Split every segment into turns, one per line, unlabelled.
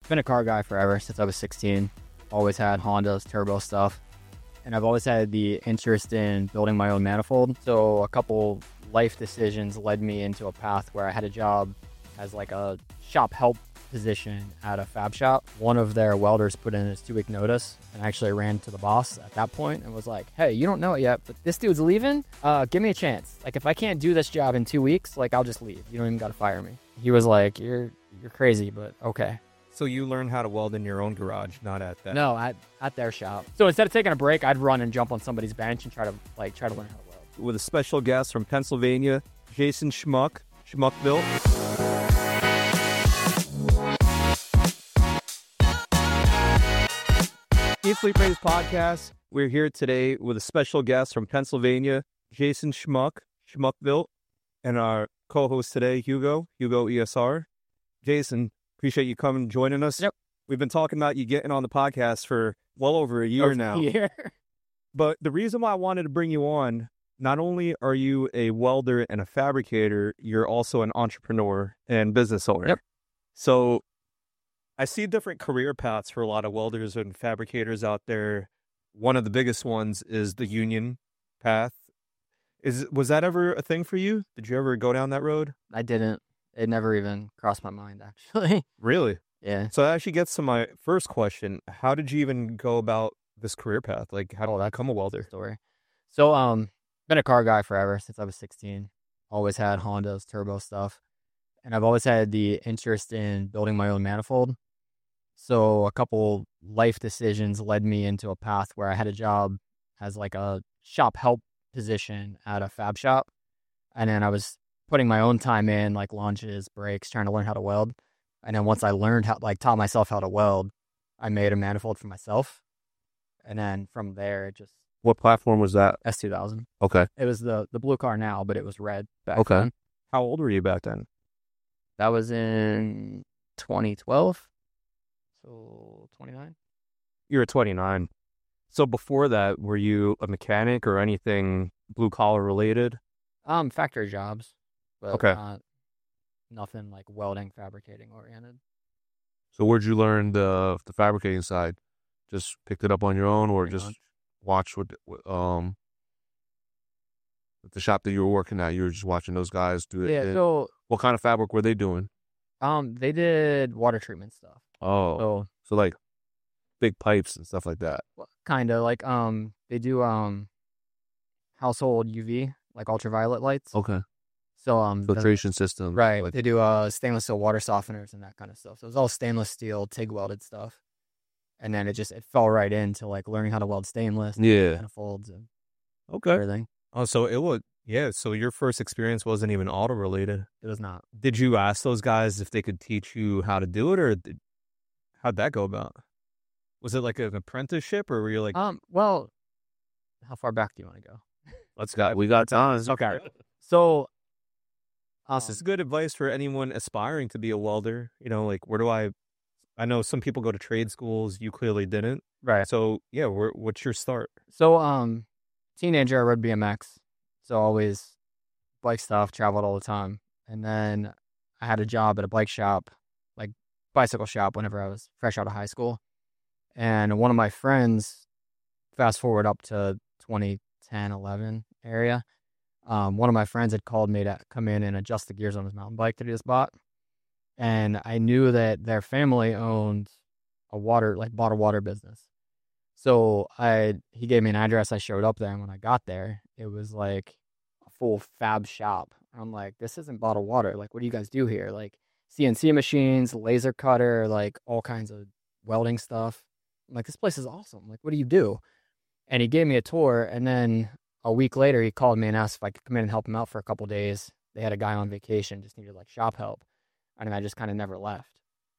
Been a car guy forever since I was 16. Always had Hondas, turbo stuff. And I've always had the interest in building my own manifold. So a couple life decisions led me into a path where I had a job as like a shop help position at a fab shop. One of their welders put in his 2-week notice, and I actually ran to the boss at that point and was like, hey, you don't know it yet, but this dude's leaving. Give me a chance. Like, if I can't do this job in 2 weeks, like, I'll just leave. You don't even got to fire me. He was like, you're crazy, but okay.
So you learned how to weld in your own garage, not at that?
No, at their shop. So instead of taking a break, I'd run and jump on somebody's bench and try to learn how to weld.
With a special guest from Pennsylvania, Jason Schmuck, Schmuckville. Eat Sleep Raise Podcast. We're here today with a special guest from Pennsylvania, Jason Schmuck, Schmuckville, and our co-host today, Hugo ESR. Jason, appreciate you coming and joining us.
Yep.
We've been talking about you getting on the podcast for well over a year now. But the reason why I wanted to bring you on, not only are you a welder and a fabricator, you're also an entrepreneur and business owner.
Yep.
So I see different career paths for a lot of welders and fabricators out there. One of the biggest ones is the union path. Was that ever a thing for you? Did you ever go down that road?
I didn't. It never even crossed my mind, actually.
Really?
Yeah.
So that actually gets to my first question. How did you even go about this career path? Like, how did I become a welder?
Story. So, been a car guy forever since I was 16. Always had Hondas, turbo stuff. And I've always had the interest in building my own manifold. So a couple life decisions led me into a path where I had a job as like a shop help position at a fab shop. And then I was putting my own time in, like launches, brakes, trying to learn how to weld. And then once I learned how, like taught myself how to weld, I made a manifold for myself. And then from there, it just...
What platform was that?
S2000.
Okay.
It was the blue car now, but it was red back
Okay.
then.
How old were you back then?
That was in 2012. So 29.
You were 29. So before that, were you a mechanic or anything blue collar related?
Factory jobs, but
Okay.
nothing like welding, fabricating oriented.
So where'd you learn the fabricating side? Just picked it up on your own, or
Pretty
just
much.
watched what the shop that you were working at? You were just watching those guys do it.
Yeah. So
What kind of fabric were they doing?
they did water treatment stuff.
Oh, so like big pipes and stuff like that.
Kind of like they do household UV, like ultraviolet lights.
Okay.
So
Filtration systems.
right.
Like,
They do stainless steel water softeners and that kind of stuff. So it was all stainless steel, TIG welded stuff. And then it fell right into like learning how to weld stainless,
yeah.
manifolds and
Okay.
everything.
Oh, so it was, yeah. So your first experience wasn't even auto related.
It was not.
Did you ask those guys if they could teach you how to do it, or how'd that go about? Was it like an apprenticeship, or were you like,
Well, how far back do you want to go?
let's go?
We got time.
Okay. So,
This is good advice for anyone aspiring to be a welder. You know, like, where do I know some people go to trade schools. You clearly didn't.
right.
So yeah, what's your start?
So, teenager, I rode BMX. So always bike stuff, traveled all the time. And then I had a job at a bike shop, like bicycle shop, whenever I was fresh out of high school. And one of my friends, fast forward up to 2010, 11 area, one of my friends had called me to come in and adjust the gears on his mountain bike that he just bought. And I knew that their family owned bottled water business. So he gave me an address. I showed up there, and when I got there, it was like a full fab shop. I'm like, this isn't bottled water. Like, what do you guys do here? Like CNC machines, laser cutter, like all kinds of welding stuff. I'm like, this place is awesome. Like, what do you do? And he gave me a tour, and then a week later, he called me and asked if I could come in and help him out for a couple of days. They had a guy on vacation, just needed like shop help. And I just kind of never left.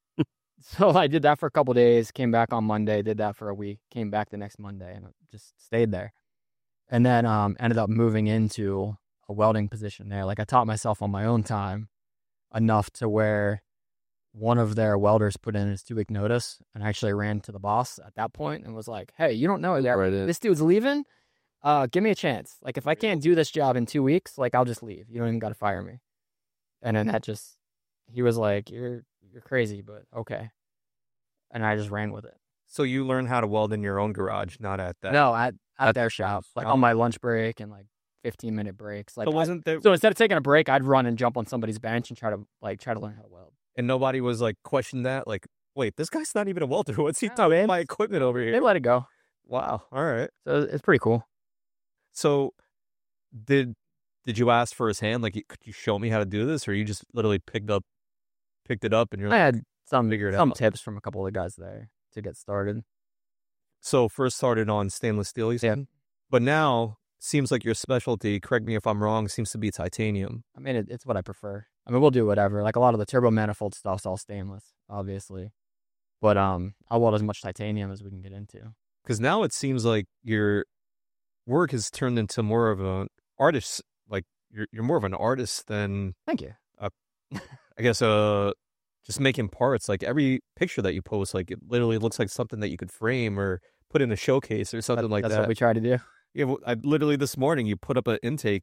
So I did that for a couple of days, came back on Monday, did that for a week, came back the next Monday, and just stayed there. And then ended up moving into a welding position there. Like, I taught myself on my own time enough to where one of their welders put in his 2-week notice, and I actually ran to the boss at that point and was like, hey, you don't know it yet.
Right in.
This dude's leaving. Give me a chance. Like, if I can't do this job in 2 weeks, like, I'll just leave. You don't even got to fire me. And then he was like, you're crazy, but okay. and I just ran with it.
So you learned how to weld in your own garage, not at that.
No, at their shop, like
shop.
on my lunch break and like 15-minute breaks. Like,
So wasn't there?
so instead of taking a break, I'd run and jump on somebody's bench and try to learn how to weld.
And nobody was like questioning that. Like, wait, this guy's not even a welder. What's he
No,
doing?
man.
My equipment over here.
They let it go,
Wow. All right.
so it's pretty cool.
So did you ask for his hand? Like, could you show me how to do this, or you just literally picked it up, and you're
I
like,
had some
Figure it
some
out.
tips from a couple of the guys there to get started.
so first started on stainless steel, you said? But now seems like your specialty, correct me if I'm wrong, seems to be titanium.
I mean, it's what I prefer. I mean, we'll do whatever. Like a lot of the turbo manifold stuff's all stainless, obviously, but I'll weld as much titanium as we can get into.
Because now it seems like your work has turned into more of an artist. Like you're more of an artist than,
Thank you.
I guess, just making parts. Like every picture that you post, like it literally looks like something that you could frame or put in a showcase or something like
That's
that.
what we try to do.
Yeah, well, I literally this morning you put up an intake,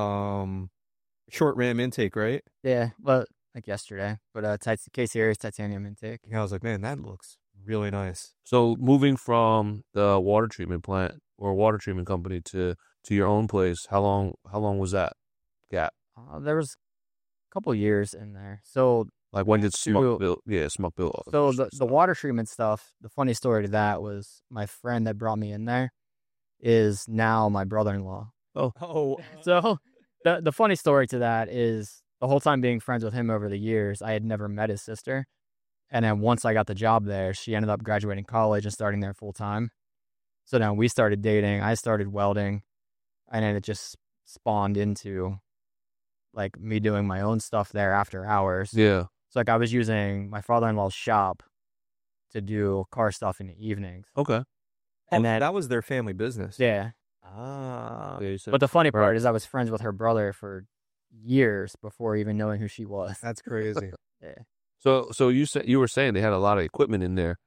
short ram intake, right?
Yeah, but like yesterday, but K-Series titanium intake.
Yeah, I was like, man, that looks really nice.
So moving from the water treatment plant or water treatment company to your own place, how long was that gap?
There was a couple years in there. So
Like when did
So-
Smuck build? Yeah, Smuck build. all
So
that
the
stuff.
water treatment stuff, the funny story to that was my friend that brought me in there is now my brother-in-law.
Oh,
So the funny story to that is the whole time being friends with him over the years, I had never met his sister. And then once I got the job there, she ended up graduating college and starting there full time. So then we started dating. I started welding, and then it just spawned into like me doing my own stuff there after hours.
Yeah.
So like I was using my father-in-law's shop to do car stuff in the evenings.
Okay.
And then
that was their family business.
yeah.
Ah,
Yeah, you said-
But the funny part
Right.
is I was friends with her brother for years before even knowing who she was.
that's crazy.
Yeah.
So you were saying they had a lot of equipment in there,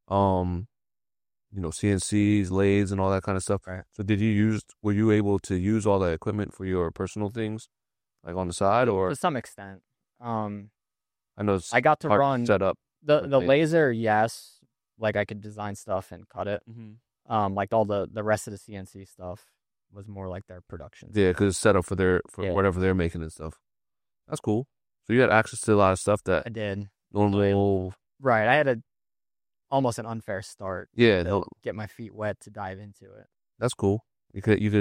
CNCs, lathes, and all that kind of stuff.
Right.
So were you able to use all that equipment for your personal things, like on the side, or
To some extent.
I know it's
I got to
hard
run
set up.
the
okay.
laser, yes. Like I could design stuff and cut it. Like all the rest of the CNC stuff was more like their production.
Yeah, because it's set up for
Yeah.
whatever they're making and stuff. That's cool. So you had access to a lot of stuff that
I did.
normally,
Right. I had almost an unfair start
yeah,
to get my feet wet to dive into it.
that's cool. You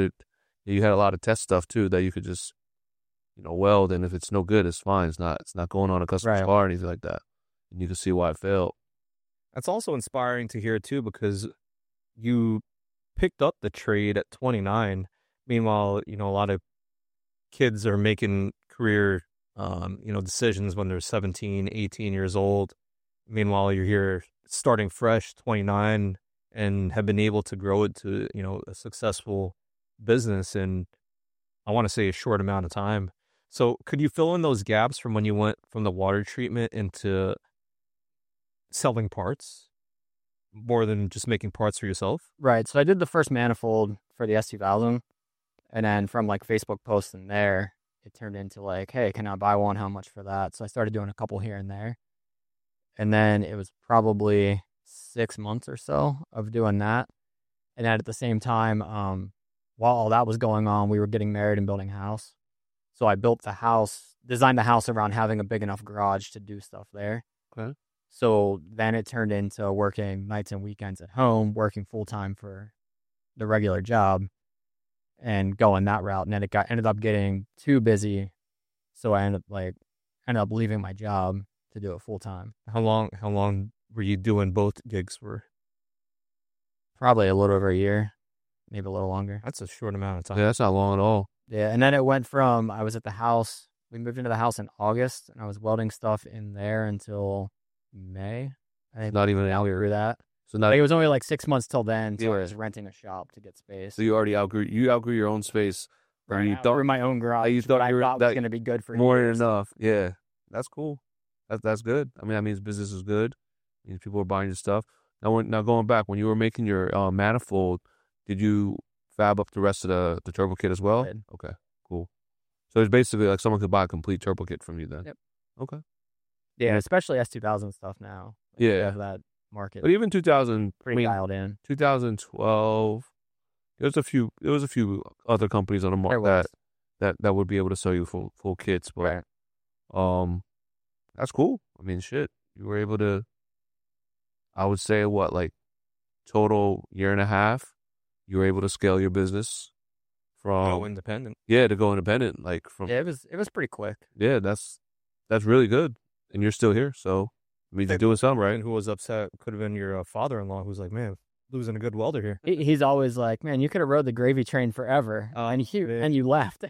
had a lot of test stuff too that you could just, weld, and if it's no good, it's fine. It's not going on a customer's
Right.
car or anything like that. And you can see why it failed.
That's also inspiring to hear too, because you picked up the trade at 29. Meanwhile, a lot of kids are making career, decisions when they're 17, 18 years old. Meanwhile, you're here starting fresh, 29, and have been able to grow it to, a successful business in, I want to say, a short amount of time. So could you fill in those gaps from when you went from the water treatment into selling parts more than just making parts for yourself?
Right. So I did the first manifold for the S2000. And then from like Facebook posts in there, it turned into like, hey, can I buy one? How much for that? So I started doing a couple here and there. And then it was probably 6 months or so of doing that. And then at the same time, while all that was going on, we were getting married and building a house. So I built the house, designed the house around having a big enough garage to do stuff there.
Okay.
So then it turned into working nights and weekends at home, working full time for the regular job and going that route. And then it ended up getting too busy. So I ended up leaving my job to do it full time.
How long were you doing both gigs for?
Probably a little over a year, maybe a little longer.
That's a short amount of time.
Yeah, that's not long at all.
Yeah. And then it went from, I was at the house, we moved into the house in August and I was welding stuff in there until May. I think
Not even an
now we
hour.
were that.
So not
Like, it was only like 6 months till then. So
Yeah.
I was renting a shop to get space.
so you already outgrew your own space. Or
Right.
you
I
thought
grew my own garage.
you thought
what
you were-
I thought
that-
was going to be good for
more than
years.
enough. Yeah, that's cool. That's good. I mean, that means business is good. It means people are buying your stuff. Now going back, when you were making your manifold, did you fab up the rest of the turbo kit as well?
Did.
Okay, cool. So it's basically like someone could buy a complete turbo kit from you then.
Yep.
Okay.
Yeah, especially S2000 stuff now. Like,
Yeah.
they have that market.
But even 2000,
Pretty dialed in.
2012, there was a few other companies on the
There
market
was.
that would be able to sell you full kits, but that's cool. I mean, shit, you were able to. I would say like total year and a half, you were able to scale your business from
independent.
to go independent. Like from
Yeah, it was pretty quick.
yeah, that's really good, and you're still here, so I mean, you're doing something right.
And who was upset could have been your father-in-law, who's like, man, losing a good welder here.
He's always like, man, you could have rode the gravy train forever, and you left.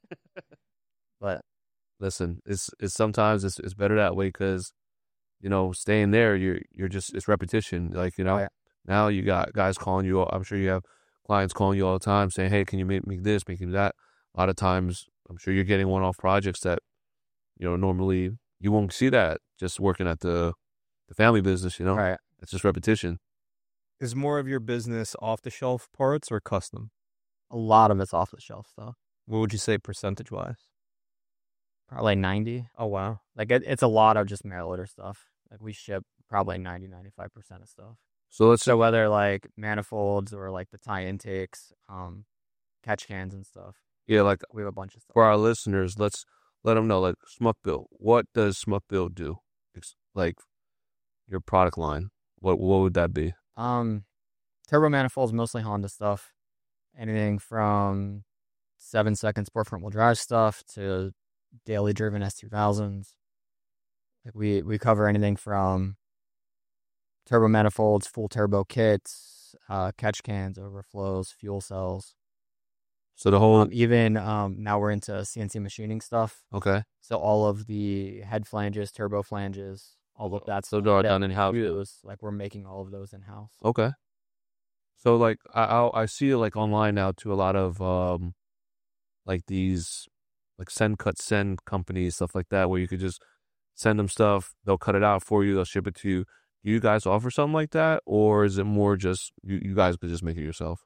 But
listen, it's sometimes it's better that way because staying there, you're just it's repetition. Like now you got guys calling you. I'm sure you have clients calling you all the time saying, hey, can you make me this, make me that. A lot of times, I'm sure you're getting one-off projects that normally you won't see that just working at the family business.
right.
It's just repetition.
Is more of your business off-the-shelf parts or custom?
A lot of it's off the shelf stuff.
What would you say percentage-wise?
Probably 90.
Oh, wow.
Like it's a lot of just mail order stuff. Like we ship probably 90-95% of stuff.
So
whether like manifolds or like the tie intakes, catch cans and stuff.
Yeah, like
We have a bunch of stuff.
for our listeners, let's let them know, like Schmuck Built. What does Schmuck Built do? It's like your product line. What would that be?
Turbo manifolds, mostly Honda stuff. Anything from 7-second sport front wheel drive stuff to daily driven S2000s. Like we cover anything from turbo manifolds, full turbo kits, catch cans, overflows, fuel cells.
So the whole
Even now we're into CNC machining stuff.
okay.
So all of the head flanges, turbo flanges, all of that.
So they're done in-house.
Like we're making all of those in house.
Okay. So like I see it like online now too. A lot of like these like send companies, stuff like that, where you could just send them stuff. They'll cut it out for you. They'll ship it to you. Do you guys offer something like that, or is it more just you guys could just make it yourself?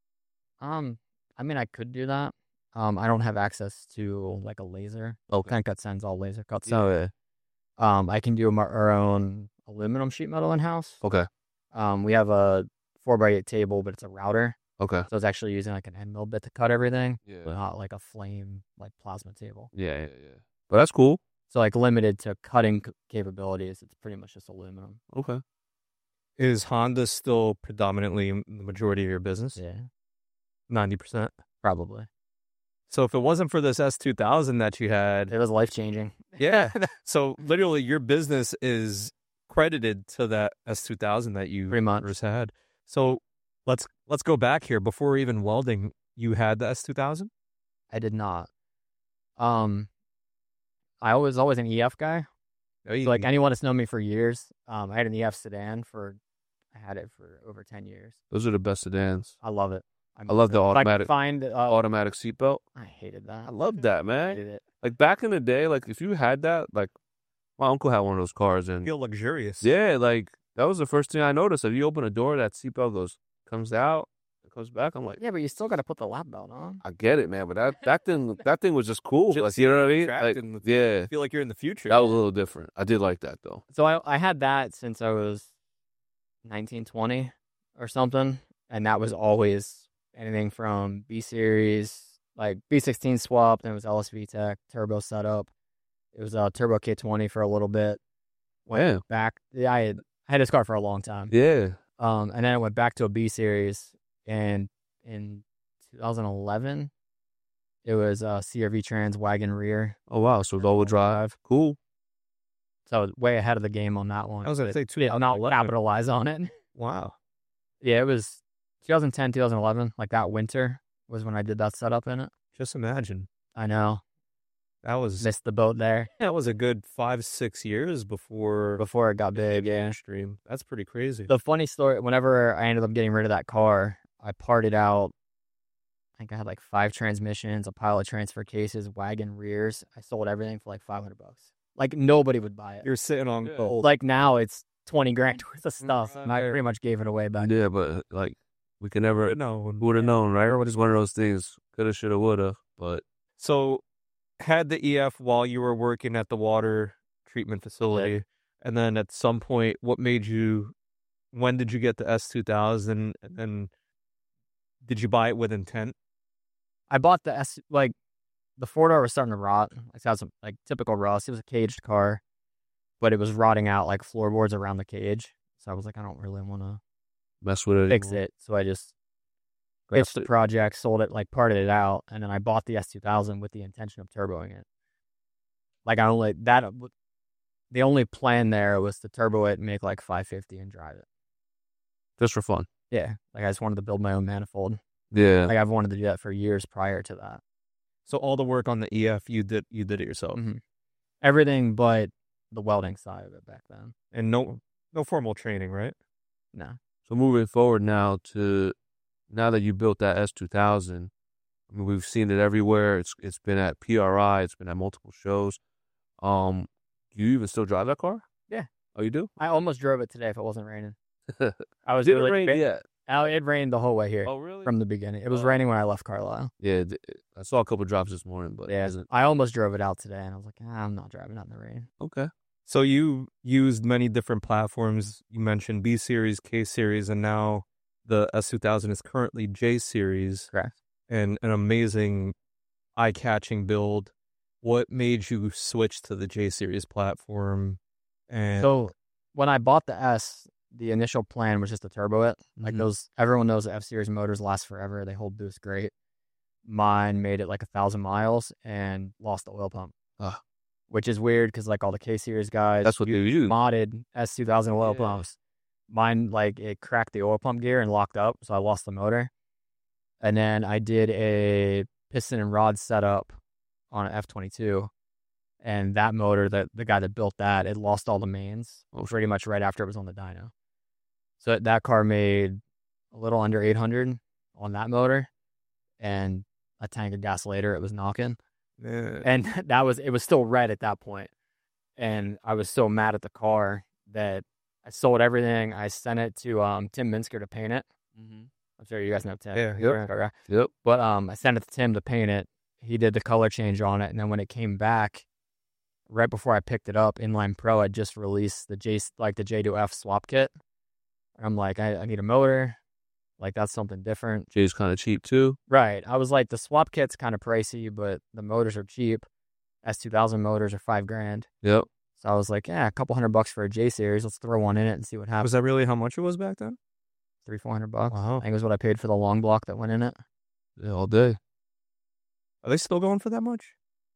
I mean, I could do that. I don't have access to like a laser.
Okay.
Kind cut sends all laser cuts.
Oh yeah.
I can do our own aluminum sheet metal in house.
Okay.
We have a 4x8 table, but it's a router,
Okay.
so it's actually using like an end mill bit to cut everything,
Yeah.
but not like a flame like plasma table.
Yeah. But that's cool.
So like limited to cutting capabilities, it's pretty much just aluminum.
Okay.
Is Honda still predominantly the majority of your business?
Yeah,
90%.
probably.
So if it wasn't for this S2000 that you had,
It was life changing.
yeah. So literally your business is credited to that S2000 that you
Pretty much.
first had. So let's go back here. Before even welding, you had the S2000?
I did not. I was always an EF guy.
No, you,
So, like anyone that's known me for years, I had an EF sedan I had it for over 10 years.
Those are the best sedans.
I love it.
I love the
If I could
automatic
find
automatic seatbelt.
I hated that.
I love that,
I
man.
hated it.
Like back in the day, like if you had that, like my uncle had one of those cars, and
feel luxurious.
yeah, like that was the first thing I noticed. If you open a door, that seatbelt comes out, it comes back. I'm like,
Yeah, but you still got to put the lap belt on.
I get it, man, but that thing was just cool. Like, you know what I mean? Like,
Attracting.
yeah,
I feel like you're in the future.
that was a little different. I did like that though.
So I had that since I was 19, 20 or something, and that was always anything from B series, like B16 swap, then it was LSV Tech turbo setup. It was a turbo K20 for a little bit.
Yeah.
Back, yeah, I had this car for a long time.
Yeah.
And then I went back to a B series, and in 2011, it was a CRV Trans wagon rear.
Oh wow, so all-wheel drive, cool.
So I was way ahead of the game on that one.
I was going to say
Did not
2011.
capitalize on it.
Wow.
Yeah, it was 2010, 2011. Like that winter was when I did that setup in it.
Just imagine.
I know.
That was
Missed the boat there
that was a good 5-6 years before
before it got big. Yeah.
mainstream. That's pretty crazy.
The funny story, whenever I ended up getting rid of that car, I parted out, I think I had like 5 transmissions, a pile of transfer cases, wagon rears. I sold everything for like $500. Like nobody would buy it.
You're sitting on
Yeah.
gold.
Like now it's 20 grand worth of stuff. And I
Right.
pretty much gave it away back.
Yeah, but like we could never
No.
would have known, right? It's one of those things. Coulda, shoulda, woulda. But
So had the EF while you were working at the water treatment facility, and then at some point, what made you when did you get the S2000, and did you buy it with intent?
I bought the the 4-door was starting to rot. It had some like typical rust. It was a caged car, but it was rotting out like floorboards around the cage. So I was like, I don't really want to
Mess with it.
fix it. So I just pitched the project, sold it, like parted it out, and then I bought the S2000 with the intention of turboing it. Like the only plan there was to turbo it, make like 550 and drive it.
Just for fun.
Yeah, like I just wanted to build my own manifold.
Yeah.
Like I've wanted to do that for years prior to that.
So all the work on the EF, you did it yourself,
Everything but the welding side of it back then.
and no formal training, right?
No.
So moving forward now that you built that S2000, I mean, we've seen it everywhere. It's been at PRI. It's been at multiple shows. Do you even still drive that car?
Yeah.
Oh, you do?
I almost drove it today if it wasn't raining. I was
Didn't
really
rain yet.
It rained the whole way here
Oh, really?
from the beginning. It was raining when I left Carlisle.
Yeah, I saw a couple drops this morning, but
Yeah,
it wasn't.
I almost drove it out today, and I was like, I'm not driving out in the rain.
Okay.
So you used many different platforms. You mentioned B Series, K Series, and now the S2000 is currently J Series.
Correct.
And an amazing, eye-catching build. What made you switch to the J Series platform? And
So when I bought the S, the initial plan was just to turbo it. Like everyone knows the F-Series motors last forever. They hold boost great. Mine made it like 1,000 miles and lost the oil pump. Which is weird because like all the K-Series guys,
That's what they use.
Modded S2000 oil
Yeah.
pumps. Mine, like, it cracked the oil pump gear and locked up, so I lost the motor. And then I did a piston and rod setup on an F22, and that motor, the guy that built that, it lost all the mains pretty much right after it was on the dyno. So that car made a little under 800 on that motor, and a tank of gas later, it was knocking. And it was still red at that point. And I was so mad at the car that I sold everything. I sent it to Tim Minsker to paint it. I'm sure you guys know Tim.
Yeah.
Yep.
But I sent it to Tim to paint it. He did the color change on it. And then when it came back, right before I picked it up, Inline Pro had just released the J2F swap kit. I'm like, I need a motor. Like, that's something different.
J's kind of cheap too.
Right. I was like, the swap kit's kind of pricey, but the motors are cheap. S2000 motors are $5,000.
Yep.
So I was like, yeah, a couple $100 for a J series. Let's throw one in it and see what happens.
Was that really how much it was back then?
$300-$400.
Wow.
I think it was what I paid for the long block that went in it.
Yeah, all day.
Are they still going for that much?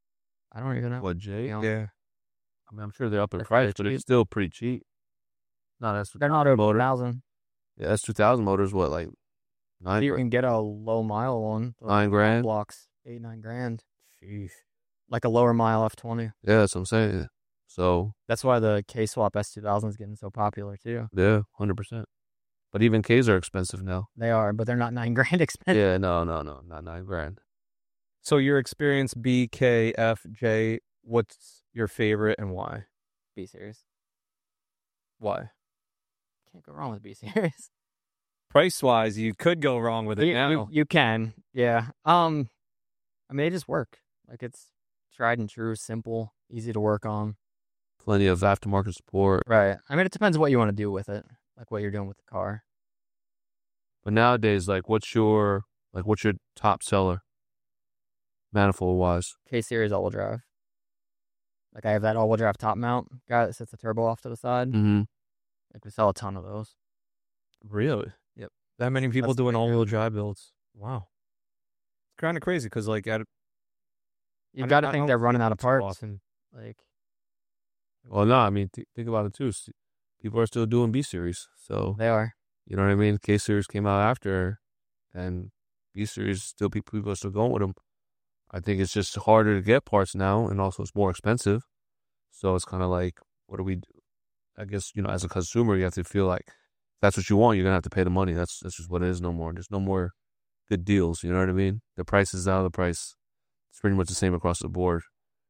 I don't even know.
What, J?
You know,
Yeah.
I mean, I'm sure they're up in
That's
price,
pretty
but
cheap.
it's still pretty cheap. No, that's
They're not over 1,000.
Yeah, S2000 motors, what, like
You can get a low mile one. The
$9,000?
blocks, $8-9,000.
Jeez.
Like a lower mile F20.
Yeah, that's what I'm saying. So,
That's why the K-Swap S2000 is getting so popular too.
yeah, 100%. But even Ks are expensive now.
They are, but they're not $9,000 expensive.
Yeah, no, not $9,000.
So your experience, B, K, F, J, what's your favorite and why?
B series.
Why?
Can't go wrong with B series.
Price-wise, you could go wrong with it now.
You can, yeah. I mean, they just work. Like, it's tried and true, simple, easy to work on.
Plenty of aftermarket support.
Right. I mean, it depends what you want to do with it, like what you're doing with the car.
But nowadays, like, what's your top seller, manifold wise?
K series all-wheel drive. Like, I have that all-wheel drive top mount guy that sets the turbo off to the side.
Mm-hmm.
Like, we sell a ton of those.
Really?
Yep.
That many people
That's
doing
the big
all-wheel drive builds. Wow. It's kind of crazy because, like,
You've got to think they're running out of parts.
Often.
Like,
Well, no, I mean, think about it too. People are still doing B series, so
they are.
you know what I mean. K series came out after, and B series still people are still going with them. I think it's just harder to get parts now, and also it's more expensive. So it's kind of like, what do we do? I guess, you know, as a consumer, you have to feel like if that's what you want, you're gonna have to pay the money. That's just what it is. No more. There's no more good deals. You know what I mean? The price is out of the price. It's pretty much the same across the board.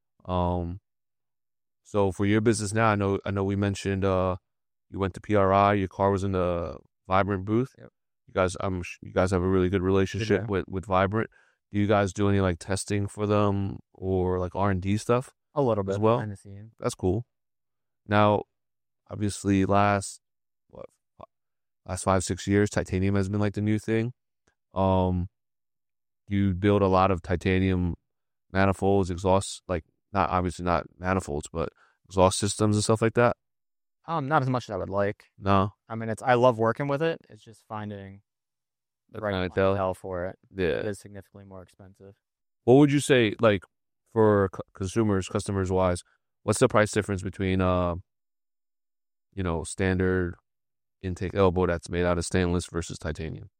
So for your business now, I know we mentioned you went to PRI. Your car was in the Vibrant booth.
Yep.
You guys have a really good relationship
Yeah.
with Vibrant. Do you guys do any like testing for them or like R&D stuff?
A little bit
As well?
behind the scenes.
That's cool. Now, obviously, last last 5-6 years, titanium has been like the new thing. You build a lot of titanium manifolds, exhausts, like obviously not manifolds, but exhaust systems and stuff like that.
Not as much as I would like.
No,
I mean, I love working with it. It's just finding the right
clientele.
clientele for it. It
Yeah.
is significantly more expensive.
What would you say, like, for customers wise, what's the price difference between standard intake elbow that's made out of stainless versus titanium?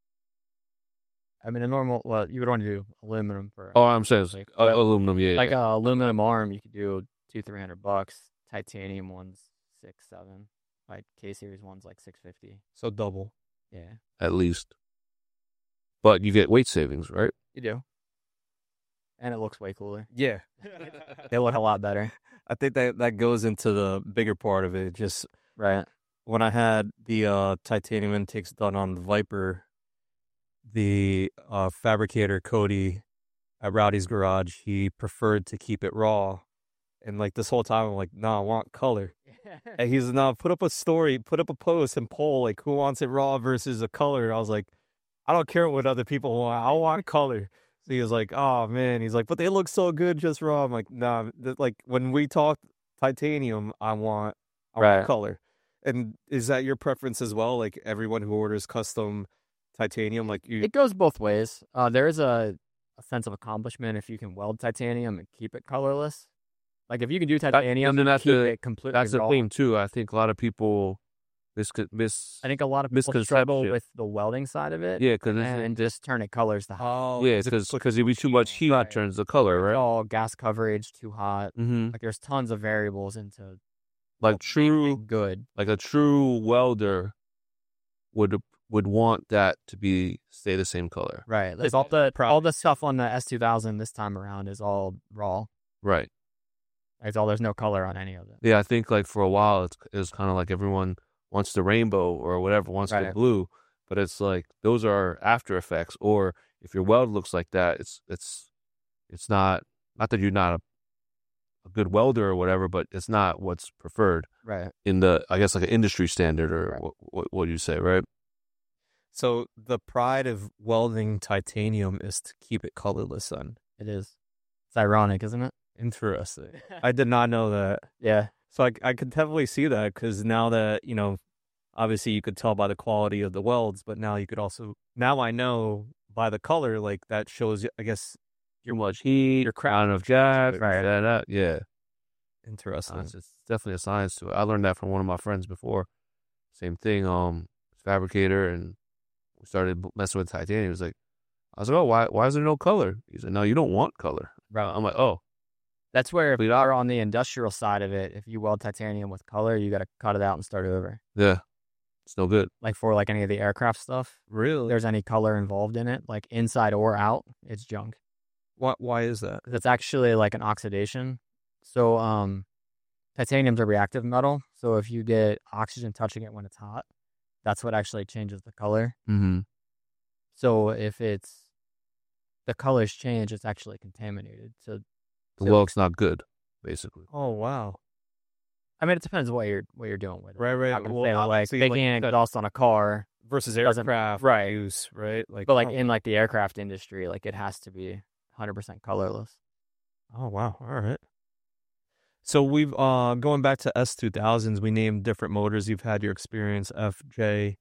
I mean, you would want to do aluminum for.
Oh, I'm saying
But
aluminum, yeah.
like
yeah.
aluminum arm, you could do $200-300. Titanium ones, $600-700. Like K series ones, like $650.
So double.
Yeah,
At least. But you get weight savings, right?
you do. And it looks way cooler.
Yeah.
They look a lot better.
I think that goes into the bigger part of it. Just
Right.
when I had the titanium intakes done on the Viper, the fabricator Cody at Rowdy's Garage, he preferred to keep it raw. And like this whole time, I'm like, nah, I want color. And he's nah, put up a story, put up a post and poll like who wants it raw versus a color. I was like, I don't care what other people want. I want color. So he was like, oh man. He's like, but they look so good just raw. I'm like, nah. Like when we talk titanium, I want
Right.
color. And is that your preference as well? Like everyone who orders custom titanium, like you.
It goes both ways. There is a sense of accomplishment if you can weld titanium and keep it colorless. Like if you can do titanium
then
and
that's
keep
the-
it completely
That's the
raw.
thing too. I think a lot of people
I think a lot of people struggle
misconception.
with the welding side of it.
Yeah, because
and just turn it colors to hot.
because it'd be too much heat
Right.
turns the color, right?
All gas coverage too hot.
Mm-hmm.
Like there's tons of variables into
Like true,
good.
like a true welder would want that to stay the same color,
Right. Like all the stuff on the S2000 this time around is all raw.
right?
There's no color on any of it.
Yeah, I think like for a while it was kind of like everyone wants the rainbow or whatever, wants the
Right.
blue, but it's like those are after effects. Or if your weld looks like that, it's not that you're not a good welder or whatever, but it's not what's preferred
Right.
in the, I guess, like an industry standard or
Right.
what you say, right?
So the pride of welding titanium is to keep it colorless. Then
It is. It's ironic, isn't it?
interesting. I did not know that.
Yeah.
So I could definitely see that because now that, obviously you could tell by the quality of the welds, but now I know by the color, like that shows, I guess,
Too much heat,
your craft.
amount of gas,
Right.
that, yeah.
Interesting.
It's definitely a science to it. I learned that from one of my friends before. Same thing, fabricator, and we started messing with titanium. He was like, I was like, oh, why is there no color? He said, no, you don't want color.
Right.
I'm like, oh,
That's where if
Complete
you're on the industrial side of it, if you weld titanium with color, you got to cut it out and start over.
yeah, it's no good.
Like for like any of the aircraft stuff,
Really?
there's any color involved in it, like inside or out, it's junk.
Why is that?
'Cause it's actually like an oxidation. So titanium's a reactive metal. So if you get oxygen touching it when it's hot, that's what actually changes the color.
Mm-hmm.
So if the colors change, it's actually contaminated. So
The weld's not good, basically.
Oh, wow.
I mean, it depends what you're doing with it.
Right.
I'm gonna
Well,
say, like
obviously,
making an exhaust on a car,
versus
doesn't-
aircraft
right.
use, right? Like,
but like in like the aircraft industry, like it has to be 100% colorless.
oh wow, all right. So we've going back to S2000s, we named different motors. You've had your experience, FJ.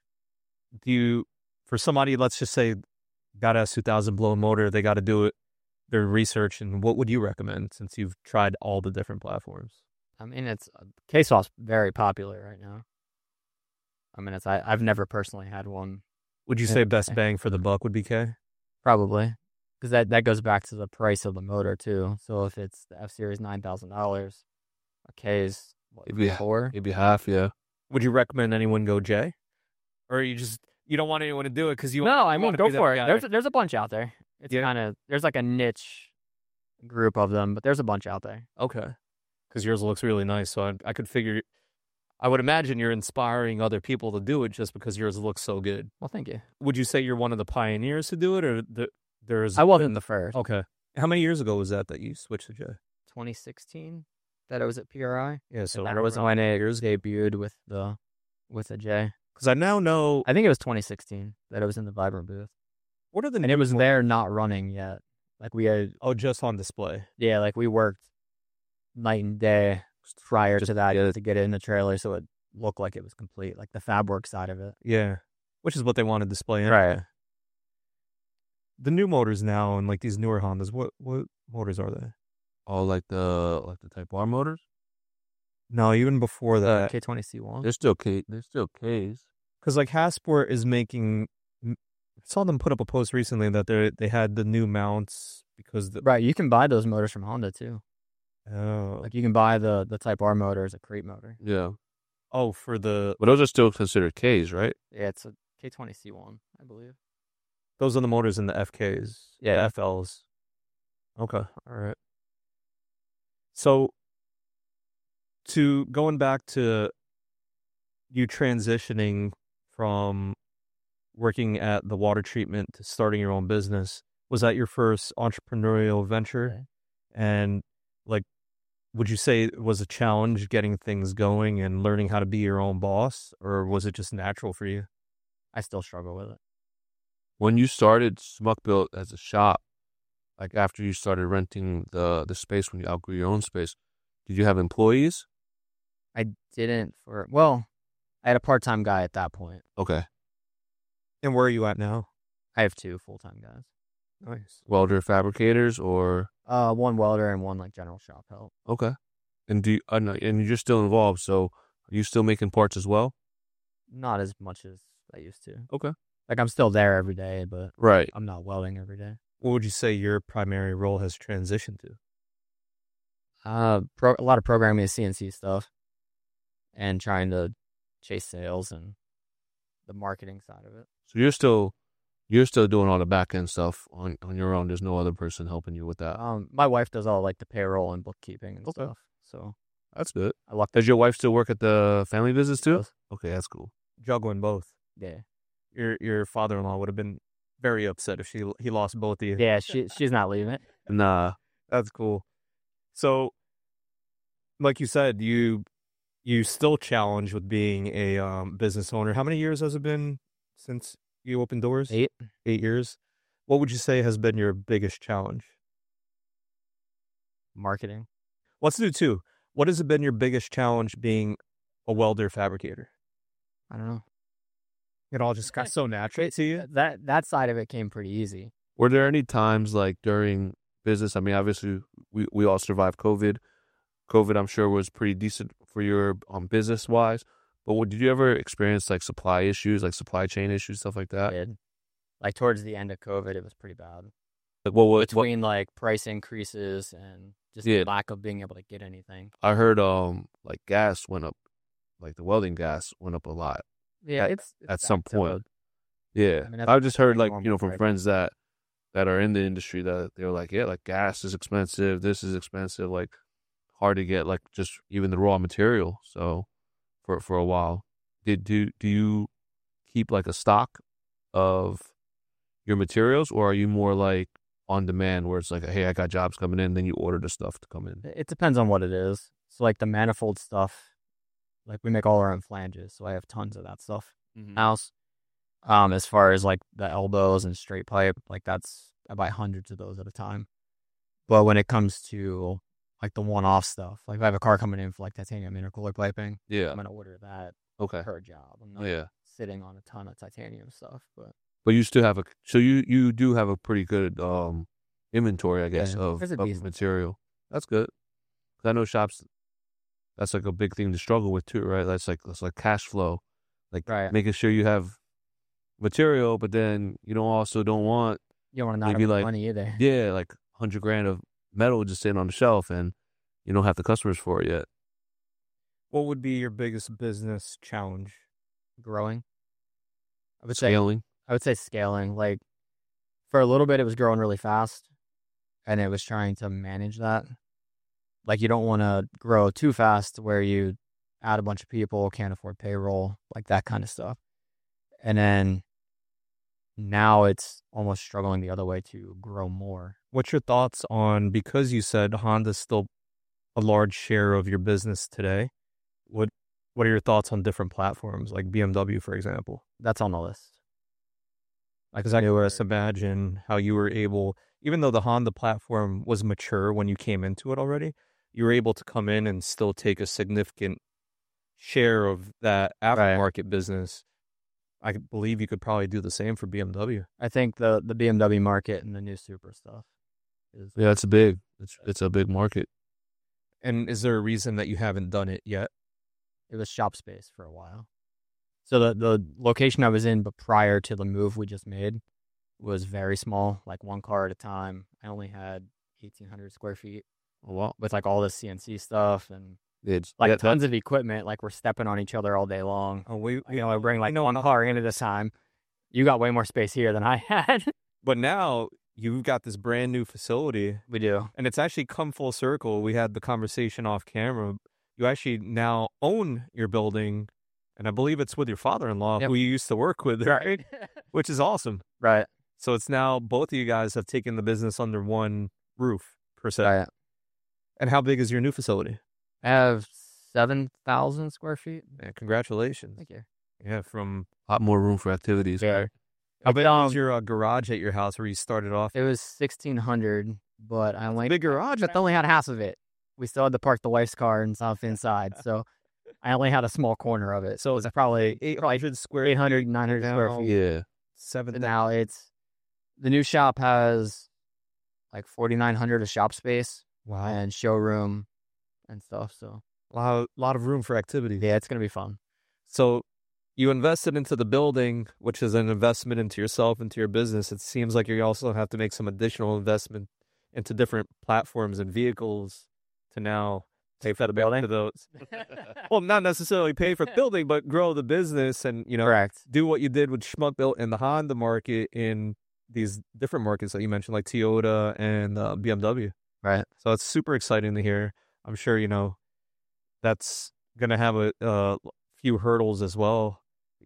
For somebody, let's just say, got S2000 blown motor, they got to do their research, and what would you recommend since you've tried all the different platforms?
I mean, it's K-Saw's very popular right now. I mean, I've never personally had one,
Would you
Yeah.
say best bang for the buck would be K?
probably, because that goes back to the price of the motor too. So if it's the F Series $9,000, a K is what,
Maybe
$4?
maybe half, yeah.
Would you recommend anyone go J? Or you don't want anyone to do it because you
No, I
you
mean
wanna
go
be that
for it.
guy.
There's a bunch out there. It's
Yeah.
there's like a niche group of them, but there's a bunch out there.
Okay. Because yours looks really nice. So I could figure, I would imagine you're inspiring other people to do it just because yours looks so good.
Well, thank you.
Would you say you're one of the pioneers to do it, or there's?
I wasn't the first.
Okay. How many years ago was that you switched to J?
2016 that I was at PRI.
Yeah. So
So that was when it debuted with the J.
Because I now know
I think it was 2016 that it was in the Vibrant booth.
what are the
And it
new
was
mo-
there not running yet. Like we had,
just on display.
yeah, like we worked night and day prior to that
yeah.
to get it in the trailer so it looked like it was complete, like the fab work side of it.
Yeah, which is what they want to display.
Right.
The new motors now and like these newer Hondas. What motors are they?
Oh, like the Type R motors.
No, even before that.
K20C1.
They're still They're still Ks.
Because like Hasport is making. I saw them put up a post recently that they had the new mounts because the
Right. You can buy those motors from Honda too.
oh
Like you can buy the Type R motor as a crate motor.
Yeah,
for the
but those are still considered Ks, right?
Yeah, it's a K20C1, I believe.
those are the motors in the FKs.
Yeah.
the FLs. Okay, all right. So going back to you transitioning from working at the water treatment to starting your own business, was that your first entrepreneurial venture? And like, would you say it was a challenge getting things going and learning how to be your own boss, or was it just natural for you?
I still struggle with it.
When you started Smuck Built as a shop, like after you started renting the space when you outgrew your own space, did you have employees?
I didn't I had a part-time guy at that point.
Okay.
And where are you at now?
I have 2 full-time guys.
Nice.
Welder fabricators or
One welder and one like general shop help.
okay. And and you're still involved, so are you still making parts as well?
Not as much as I used to.
Okay.
Like I'm still there every day, but
Right.
I'm not welding every day.
What would you say your primary role has transitioned to?
A lot of programming CNC stuff and trying to chase sales and the marketing side of it.
So you're still doing all the back end stuff on your own. There's no other person helping you with that.
My wife does all like the payroll and bookkeeping and
Okay.
stuff. So
That's good.
I lucked.
Does your wife still work at the family business too?
Does.
Okay, that's cool.
Juggling both.
Yeah.
Your father-in-law would have been very upset if he lost both of you.
Yeah, she's not leaving it.
Nah.
That's cool. So, like you said, you still challenged with being a business owner. How many years has it been since you opened doors?
8.
8 years. What would you say has been your biggest challenge?
Marketing.
Let's do 2. What has been your biggest challenge being a welder fabricator?
I don't know.
It all just got so natural to you.
That side of it came pretty easy.
Were there any times like during business? I mean, obviously we all survived COVID. COVID, I'm sure, was pretty decent for your business wise. But did you ever experience like supply issues, like supply chain issues, stuff like that?
Did. Like towards the end of COVID, it was pretty bad.
Like what
Between like price increases and just
Yeah.
the lack of being able to get anything.
I heard like gas went up, like the welding gas went up a lot.
Yeah,
At-
it's
at some
back to
point.
the-
Yeah,
I mean, that's
I've just heard
pretty
like
normal
from
right
friends that are in the industry that they're like, yeah, like gas is expensive, this is expensive, like hard to get like just even the raw material. So for a while, do you keep like a stock of your materials, or are you more like on demand where it's like, hey, I got jobs coming in, then you order the stuff to come in?
It depends on what it is. So like the manifold stuff, like we make all our own flanges, so I have tons of that stuff house. As far as like the elbows and straight pipe, like I buy hundreds of those at a time. But when it comes to like the one-off stuff, like if I have a car coming in for like titanium intercooler piping,
Yeah.
I'm gonna order that
Okay.
per job. I'm not
Yeah.
sitting on a ton of titanium stuff, but
But you still have you do have a pretty good inventory, I guess,
Yeah,
of
there's a decent-
material. That's good. 'Cause I know shops, that's like a big thing to struggle with too, right? That's like cash flow, like
Right.
making sure you have material, but then you don't want
you don't want to not
maybe
have
like
money either.
yeah, like $100,000 of metal just sitting on the shelf, and you don't have the customers for it yet.
What would be your biggest business challenge?
Growing. I would say scaling. Like for a little bit, it was growing really fast, and it was trying to manage that. Like you don't want to grow too fast where you add a bunch of people, can't afford payroll, like that kind of stuff. And then now it's almost struggling the other way to grow more.
What's your thoughts on, because you said Honda's still a large share of your business today, What are your thoughts on different platforms like BMW, for example?
That's on the list.
Because I can just imagine how you were able, even though the Honda platform was mature when you came into it already, you were able to come in and still take a significant share of that aftermarket business. I believe you could probably do the same for BMW.
I think the BMW market and the new Super stuff is
Yeah, it's a big market.
And is there a reason that you haven't done it yet?
it was shop space for a while. So the location I was in, but prior to the move we just made, was very small, like one car at a time. I only had 1,800 square feet
Oh, wow.
with like all the CNC stuff and
It's
like tons of equipment. Like we're stepping on each other all day long.
Oh,
I bring like one car in at a time. You got way more space here than I had.
But now you've got this brand new facility,
We do.
and it's actually come full circle. We had the conversation off camera. You actually now own your building, and I believe it's with your father-in-law,
Yep.
who you used to work with, right? Which is awesome.
Right.
So it's now both of you guys have taken the business under one roof, per se.
Right.
And how big is your new facility?
I have 7,000 square feet.
Yeah, congratulations.
Thank you.
Yeah, from
a lot more room for activities.
Yeah.
how big was your garage at your house where you started off?
It was 1,600, but I only
Big garage.
I only had half of it. We still had to park the wife's car and stuff inside, so I only had a small corner of it. So it was probably
800 square
800, 900 square
now.
feet.
Yeah.
Seven.
But now the new shop has like 4,900 of shop space
Wow.
and showroom and stuff. So
A lot of room for activity.
yeah, it's gonna be fun.
So you invested into the building, which is an investment into yourself, into your business. It seems like you also have to make some additional investment into different platforms and vehicles to now pay for the building. To those. Well, not necessarily pay for the building, but grow the business and,
Correct.
do what you did with Schmuck Built in the Honda market in these different markets that you mentioned, like Toyota and BMW.
Right.
So it's super exciting to hear. I'm sure, that's going to have a few hurdles as well.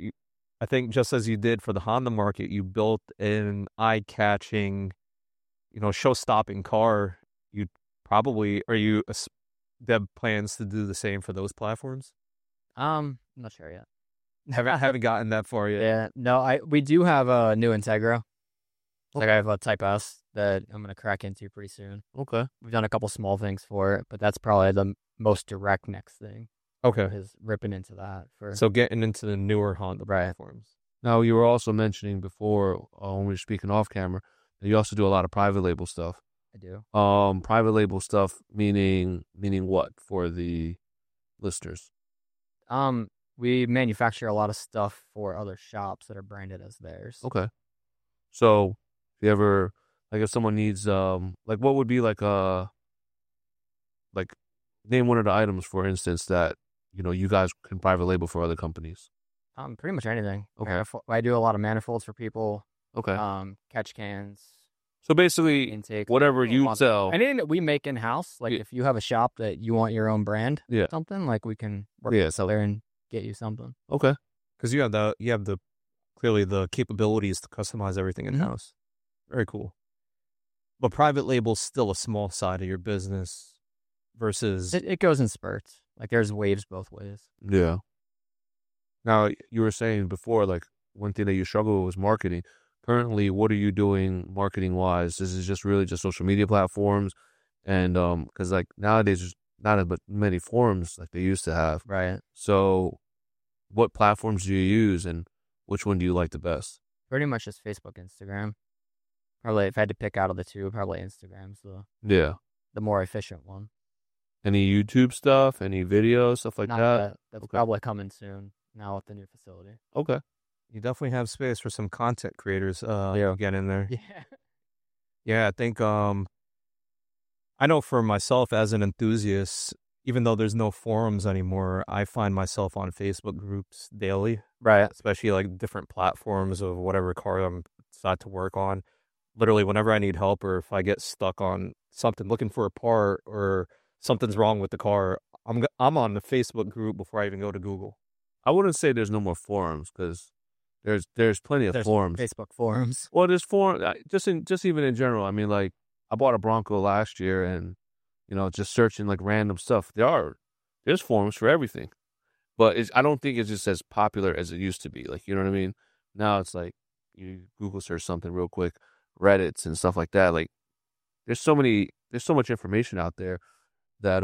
I think just as you did for the Honda market, you built an eye-catching, show-stopping car. You probably, do you have plans to do the same for those platforms?
I'm not sure yet.
Haven't gotten that far yet.
Yeah. No, we do have a new Integra. Like I have a Type S that I'm gonna crack into pretty soon.
Okay.
We've done a couple small things for it, but that's probably the most direct next thing.
Okay.
Is ripping into that for
So getting into the newer Honda platforms.
Now, you were also mentioning before, when we were speaking off camera, that you also do a lot of private label stuff.
I do.
Private label stuff meaning what for the listeners?
We manufacture a lot of stuff for other shops that are branded as theirs.
Okay. So, if you ever, like, if someone needs, like, what would be like name one of the items, for instance, that you guys can private label for other companies.
Pretty much anything.
Okay.
I do a lot of manifolds for people.
Okay.
Catch cans,
So basically,
intake,
whatever you sell.
anything that we make in house. Like
Yeah.
if you have a shop that you want your own brand,
Yeah.
something like we can work
Yeah,
together and get you something.
Okay.
Because you have the clearly the capabilities to customize everything in house. Very cool. But private label's still a small side of your business versus
It goes in spurts. Like there's waves both ways.
Yeah. Now, you were saying before, like, one thing that you struggle with was marketing. Currently, what are you doing marketing-wise? This is just really just social media platforms, and because like nowadays there's not as many forums like they used to have.
Right.
So, what platforms do you use, and which one do you like the best?
Pretty much just Facebook, Instagram. Probably if I had to pick out of the two, probably Instagram's
Yeah.
the more efficient one.
Any YouTube stuff, any videos, stuff like
Not
that?
yet. That's
Okay.
probably coming soon now with the new facility.
Okay.
you definitely have space for some content creators
Yeah.
get in there.
Yeah.
Yeah, I think I know for myself as an enthusiast, even though there's no forums anymore, I find myself on Facebook groups daily,
Right.
especially like different platforms of whatever car I'm decide to work on. Literally, whenever I need help or if I get stuck on something, looking for a part or something's wrong with the car, I'm on the Facebook group before I even go to Google.
I wouldn't say there's no more forums because there's plenty of
There's
forums.
Facebook forums.
Well, there's forums just even in general. I mean, like, I bought a Bronco last year, and just searching like random stuff. There's forums for everything. But I don't think it's just as popular as it used to be. Like, you know what I mean? Now it's like you Google search something real quick, Reddits and stuff like that. Like, there's so much information out there that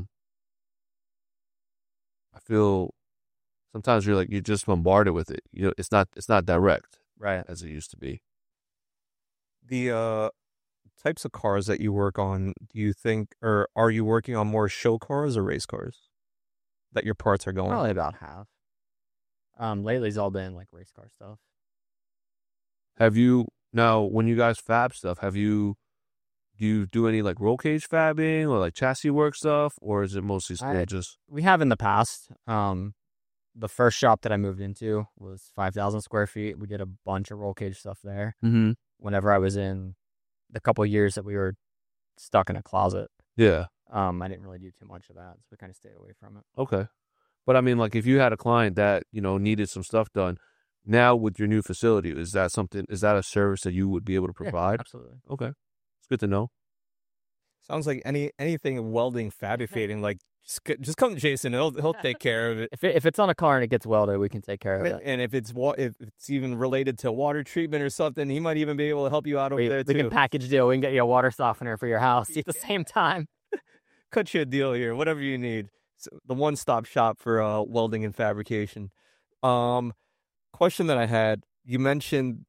I feel sometimes you're just bombarded with it. You know, it's not direct
Right.
as it used to be.
The types of cars that you work on, do you think, or are you working on more show cars or race cars that your parts are going?
Probably about half. Lately it's all been like race car stuff.
Have you now when you guys fab stuff? Do you do any like roll cage fabbing or like chassis work stuff, or is it mostly still just?
We have in the past. The first shop that I moved into was 5,000 square feet. We did a bunch of roll cage stuff there.
Mm-hmm.
Whenever I was in the couple of years that we were stuck in a closet,
Yeah.
I didn't really do too much of that, so we kind of stayed away from it.
Okay. But I mean, like, if you had a client that needed some stuff done, now with your new facility, is that a service that you would be able to provide?
Yeah, absolutely.
Okay, it's good to know.
Sounds like anything welding, fabricating, like just come to Jason. He'll take care of it.
If it's on a car and it gets welded, we can take care of it.
And if it's even related to water treatment or something, he might even be able to help you out over there too.
We can package deal. We can get you a water softener for your house at the same time.
Cut you a deal here, whatever you need. So the one-stop shop for welding and fabrication. Question that I had: you mentioned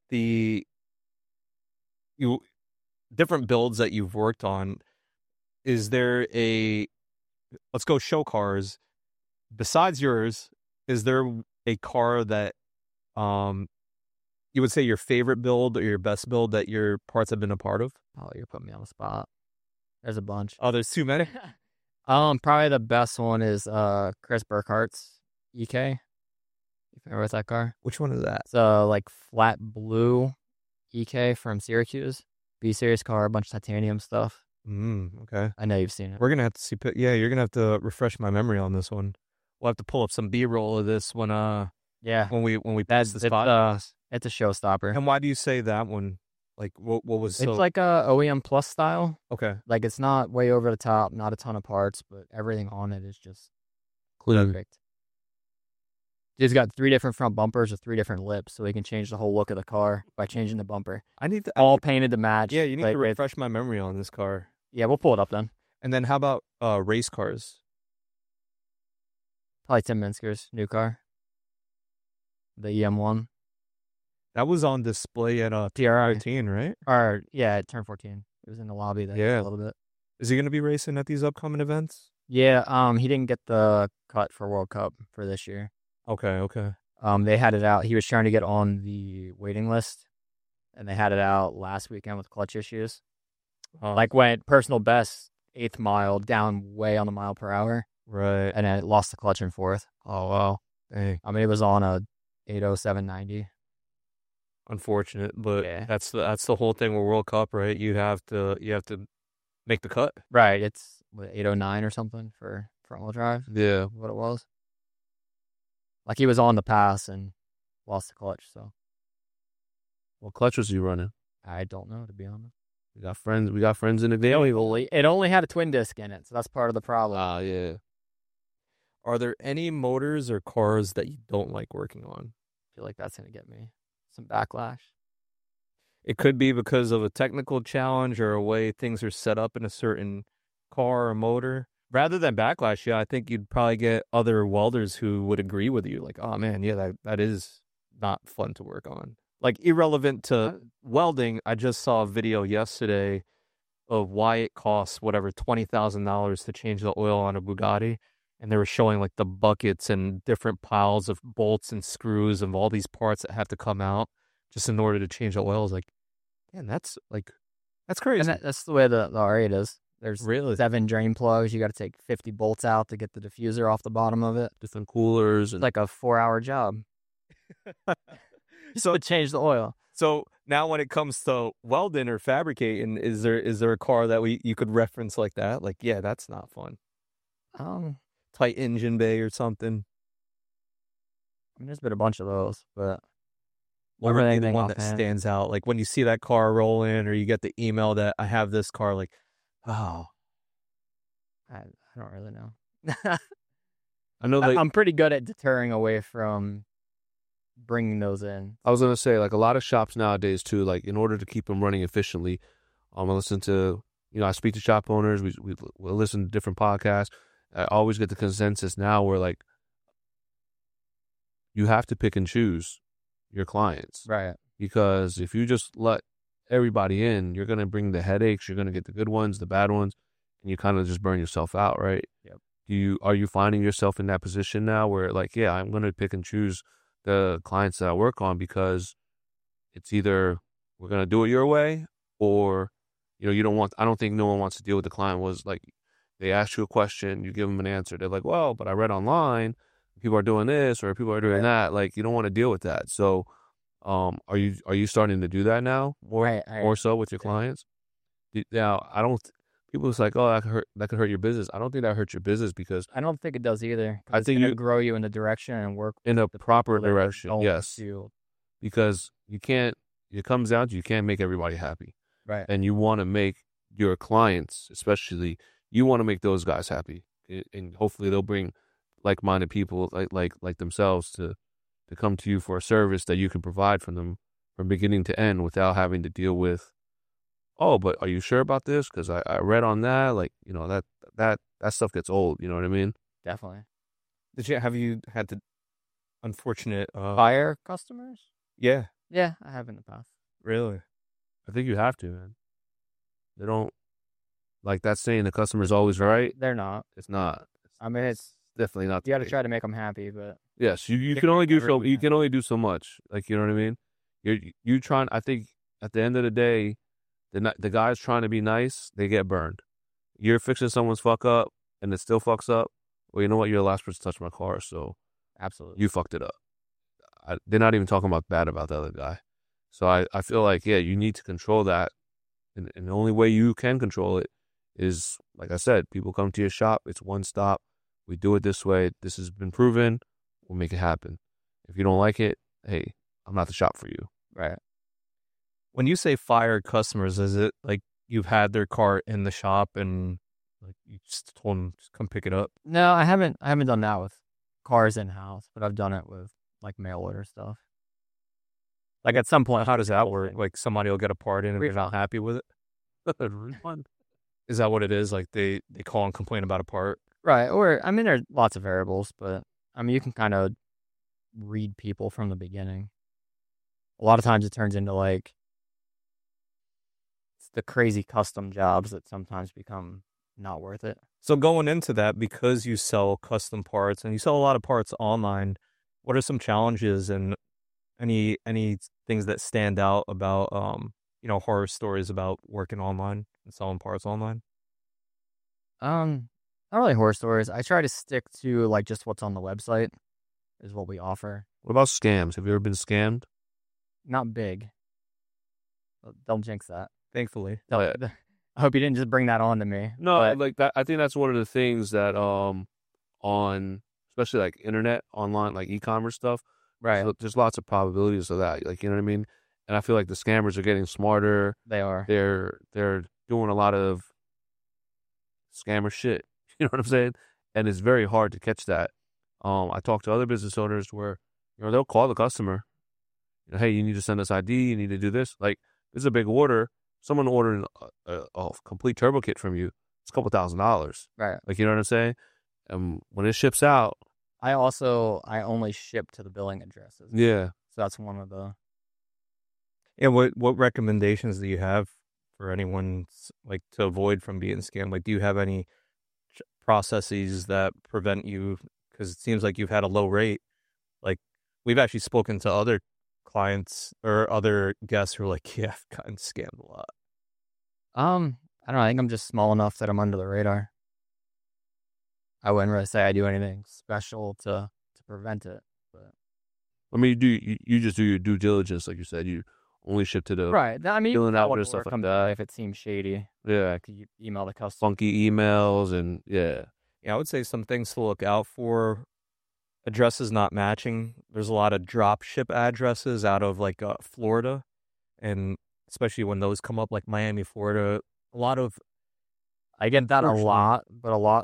different builds that you've worked on. Is there let's go show cars. Besides yours, is there a car that you would say your favorite build or your best build that your parts have been a part of?
Oh, you're putting me on the spot. There's a bunch.
Oh, there's too many?
Probably the best one is Chris Burkhart's EK. You familiar with that car?
Which one is that?
It's a like flat blue EK from Syracuse. B-series car, a bunch of titanium stuff.
Okay.
I know you've seen it.
We're gonna have to see. Yeah, you're gonna have to refresh my memory on this one. We'll have to pull up some B-roll of this when we pass this spot.
It's a showstopper.
And why do you say that one? Like, what was?
It's like a OEM Plus style.
Okay.
Like, it's not way over the top, not a ton of parts, but everything on it is just
Clean.
perfect. It's got 3 different front bumpers with 3 different lips, so we can change the whole look of the car by changing the bumper. All painted to match.
Yeah, you need to refresh my memory on this car.
Yeah, we'll pull it up then.
And then how about race cars?
Probably Tim Minsker's new car, the EM1.
That was on display at
TRI
13, right?
Or yeah, at Turn 14. It was in the lobby there a little bit.
Is he going to be racing at these upcoming events?
Yeah, he didn't get the cut for World Cup for this year.
Okay.
They had it out. He was trying to get on the waiting list, and they had it out last weekend with clutch issues. Like went personal best 8th mile down way on the mile per hour.
Right.
And then it lost the clutch in 4th.
Oh, wow. Dang.
I mean, it was on a 807.90.
Unfortunate, but that's the whole thing with World Cup, right? You have to make the cut.
Right. It's 809 or something for front wheel drive.
Yeah.
What it was. Like he was on the pass and lost the clutch. So
What clutch was he running?
I don't know, to be honest.
We got friends in the game.
It only had a twin disc in it, so that's part of the problem.
Yeah.
Are there any motors or cars that you don't like working on?
I feel like that's gonna get me some backlash.
It could be because of a technical challenge or a way things are set up in a certain car or motor. Rather than backlash, I think you'd probably get other welders who would agree with you. Like, oh man, that is not fun to work on. Like, irrelevant to welding, I just saw a video yesterday of why it costs $20,000 to change the oil on a Bugatti. And they were showing like the buckets and different piles of bolts and screws of all these parts that have to come out just in order to change the oil. It's like, man, that's crazy.
And that's the way the R8 is. There's 7 drain plugs. You got to take 50 bolts out to get the diffuser off the bottom of it.
Different coolers.
It's like a 4-hour job. So to change the oil.
So now when it comes to welding or fabricating, is there a car that you could reference like that? Like, yeah, that's not fun. Tight engine bay or something.
I mean, there's been a bunch of those, but
what would be the one that stands out? Like when you see that car roll in, or you get the email that I have this car, like, oh,
I don't really know.
I know that
I'm pretty good at deterring away from bringing those in.
I was gonna say, like, a lot of shops nowadays too, like, in order to keep them running efficiently, I listen to, I speak to shop owners. We listen to different podcasts. I always get the consensus now where, like, you have to pick and choose your clients,
Right.
because if you just let everybody in, you're gonna bring the headaches. You're gonna get the good ones, the bad ones, and you kind of just burn yourself out, right?
Yep.
Are you finding yourself in that position now where, like, yeah, I'm gonna pick and choose the clients that I work on, because it's either we're going to do it your way, or, you don't want, I don't think no one wants to deal with the client was like, they ask you a question, you give them an answer. They're like, well, but I read online, people are doing this or people are doing that. Like, you don't want to deal with that. So, are you starting to do that now more so with your clients? Now, I don't, people is like, oh, that could hurt your business. I don't think that hurts your business, because
I don't think it does either.
I think
you grow you in the direction and work
in a
with the
proper
people that are
direction.
going
Yes.
to-
Because it comes down to, you can't make everybody happy.
Right.
And you want to make your clients, especially, you want to make those guys happy. And hopefully they'll bring like-minded people like themselves to come to you for a service that you can provide for them from beginning to end, without having to deal with, oh, but are you sure about this? Because I read on that, like, that stuff gets old. You know what I mean?
Definitely.
Have you had the unfortunate
Fire customers?
Yeah,
Yeah, I have in the past.
really.
I think you have to, man. They don't, like that saying, the customer's always right.
They're not.
It's not.
I mean, it's
Definitely not.
you got to try to make them happy, but
Yes, you
They
can only do
never
so.
can.
You can only do so much. Like, you know what I mean? You trying. I think at the end of the day, the guys trying to be nice, they get burned. You're fixing someone's fuck up, and it still fucks up. Well, you know what? You're the last person to touch my car, so
absolutely.
you fucked it up. They're not even talking bad about the other guy. So I feel like, yeah, you need to control that, and the only way you can control it is, like I said, people come to your shop. It's one stop. We do it this way. This has been proven. We'll make it happen. If you don't like it, hey, I'm not the shop for you.
Right.
When you say fired customers, is it like you've had their car in the shop and like you just told them to come pick it up?
No, I haven't done that with cars in house, but I've done it with like mail order stuff. Like at some point,
How does that work? Like somebody will get a part in and they're not happy with it?
Refund.
Is that what it is? Like they call and complain about a part?
Right. Or I mean, there's lots of variables, but I mean, you can kind of read people from the beginning. A lot of times it turns into like it's the crazy custom jobs that sometimes become not worth it.
So going into that, because you sell custom parts and you sell a lot of parts online, what are some challenges and any things that stand out about horror stories about working online and selling parts online?
Not really horror stories. I try to stick to like just what's on the website is what we offer.
What about scams? Have you ever been scammed?
Not big. Don't jinx that.
Thankfully.
I hope you didn't just bring that on to me.
No,
but
like that. I think that's one of the things that on, especially like internet, online, like e-commerce stuff.
right.
So there's lots of probabilities of that. Like, you know what I mean? And I feel like the scammers are getting smarter.
They are.
They're doing a lot of scammer shit. You know what I'm saying? And it's very hard to catch that. I talk to other business owners where, they'll call the customer. Hey, you need to send us ID. You need to do this. Like, this is a big order. Someone ordering a complete turbo kit from you, it's a couple $1,000s.
Right.
Like, you know what I'm saying? And when it ships out,
I only ship to the billing addresses.
yeah.
So that's one of the.
And what recommendations do you have for anyone like to avoid from being scammed? Like, do you have any processes that prevent you? Because it seems like you've had a low rate. Like, we've actually spoken to other clients or other guests who are like, yeah, I've gotten scammed a lot.
I don't know. I think I'm just small enough that I'm under the radar. I wouldn't really say I do anything special to prevent it. But
I mean, you just do your due diligence, like you said. You only ship to the
right. I mean,
filling
you
out
what
and stuff
order
like
comes
that.
by if it seems shady.
Yeah,
You email the customer.
funky emails and yeah.
Yeah, I would say some things to look out for. Addresses not matching. There's a lot of drop ship addresses out of like Florida, and especially when those come up, like Miami, Florida. A lot of
I get that a
Unfortunately.
lot, but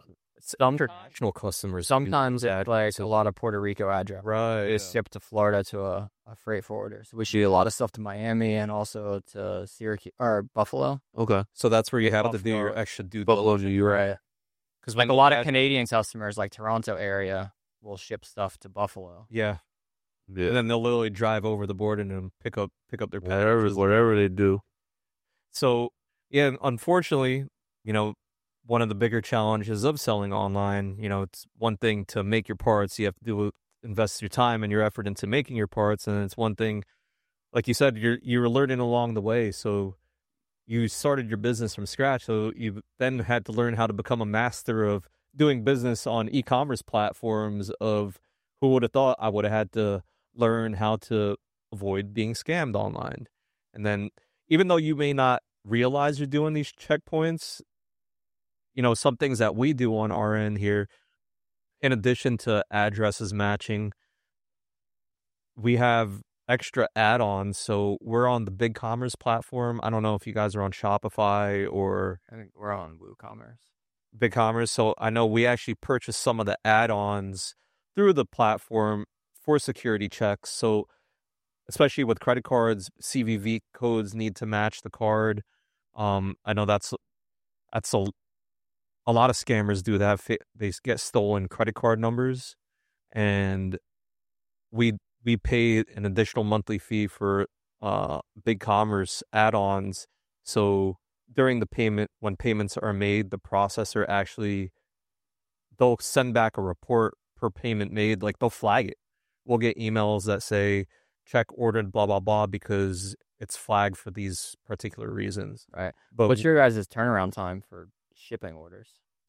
Some
international customers.
sometimes it's like a lot of Puerto Rico address.
Right.
It's shipped to Florida to a freight forwarder. So we ship a lot of stuff to Miami and also to Syracuse or Buffalo.
Okay.
So that's where you have to do your
Buffalo.
extra due
Buffalo, New York.
Right. Because like a lot of Canadian customers, like Toronto area, will ship stuff to Buffalo.
Yeah.
Yeah.
And then they'll literally drive over the border and then pick up their packages.
Whatever they do.
So, yeah, unfortunately, one of the bigger challenges of selling online, it's one thing to make your parts. You have to invest your time and your effort into making your parts. And it's one thing, like you said, you're learning along the way. So you started your business from scratch. So you then had to learn how to become a master of doing business on e-commerce platforms. Of who would have thought I would have had to learn how to avoid being scammed online. And then even though you may not realize you're doing these checkpoints, some things that we do on our end here, in addition to addresses matching, we have extra add-ons. So we're on the BigCommerce platform. I don't know if you guys are on Shopify or
I think we're on WooCommerce.
BigCommerce. So I know we actually purchased some of the add-ons through the platform for security checks. So especially with credit cards, CVV codes need to match the card. I know that's a lot of scammers do that. They get stolen credit card numbers, and we pay an additional monthly fee for BigCommerce add-ons. So during the payment, when payments are made, the processor they'll send back a report per payment made. Like they'll flag it. We'll get emails that say check ordered blah blah blah because it's flagged for these particular reasons.
Right.
But
What's your guys' turnaround time for shipping orders?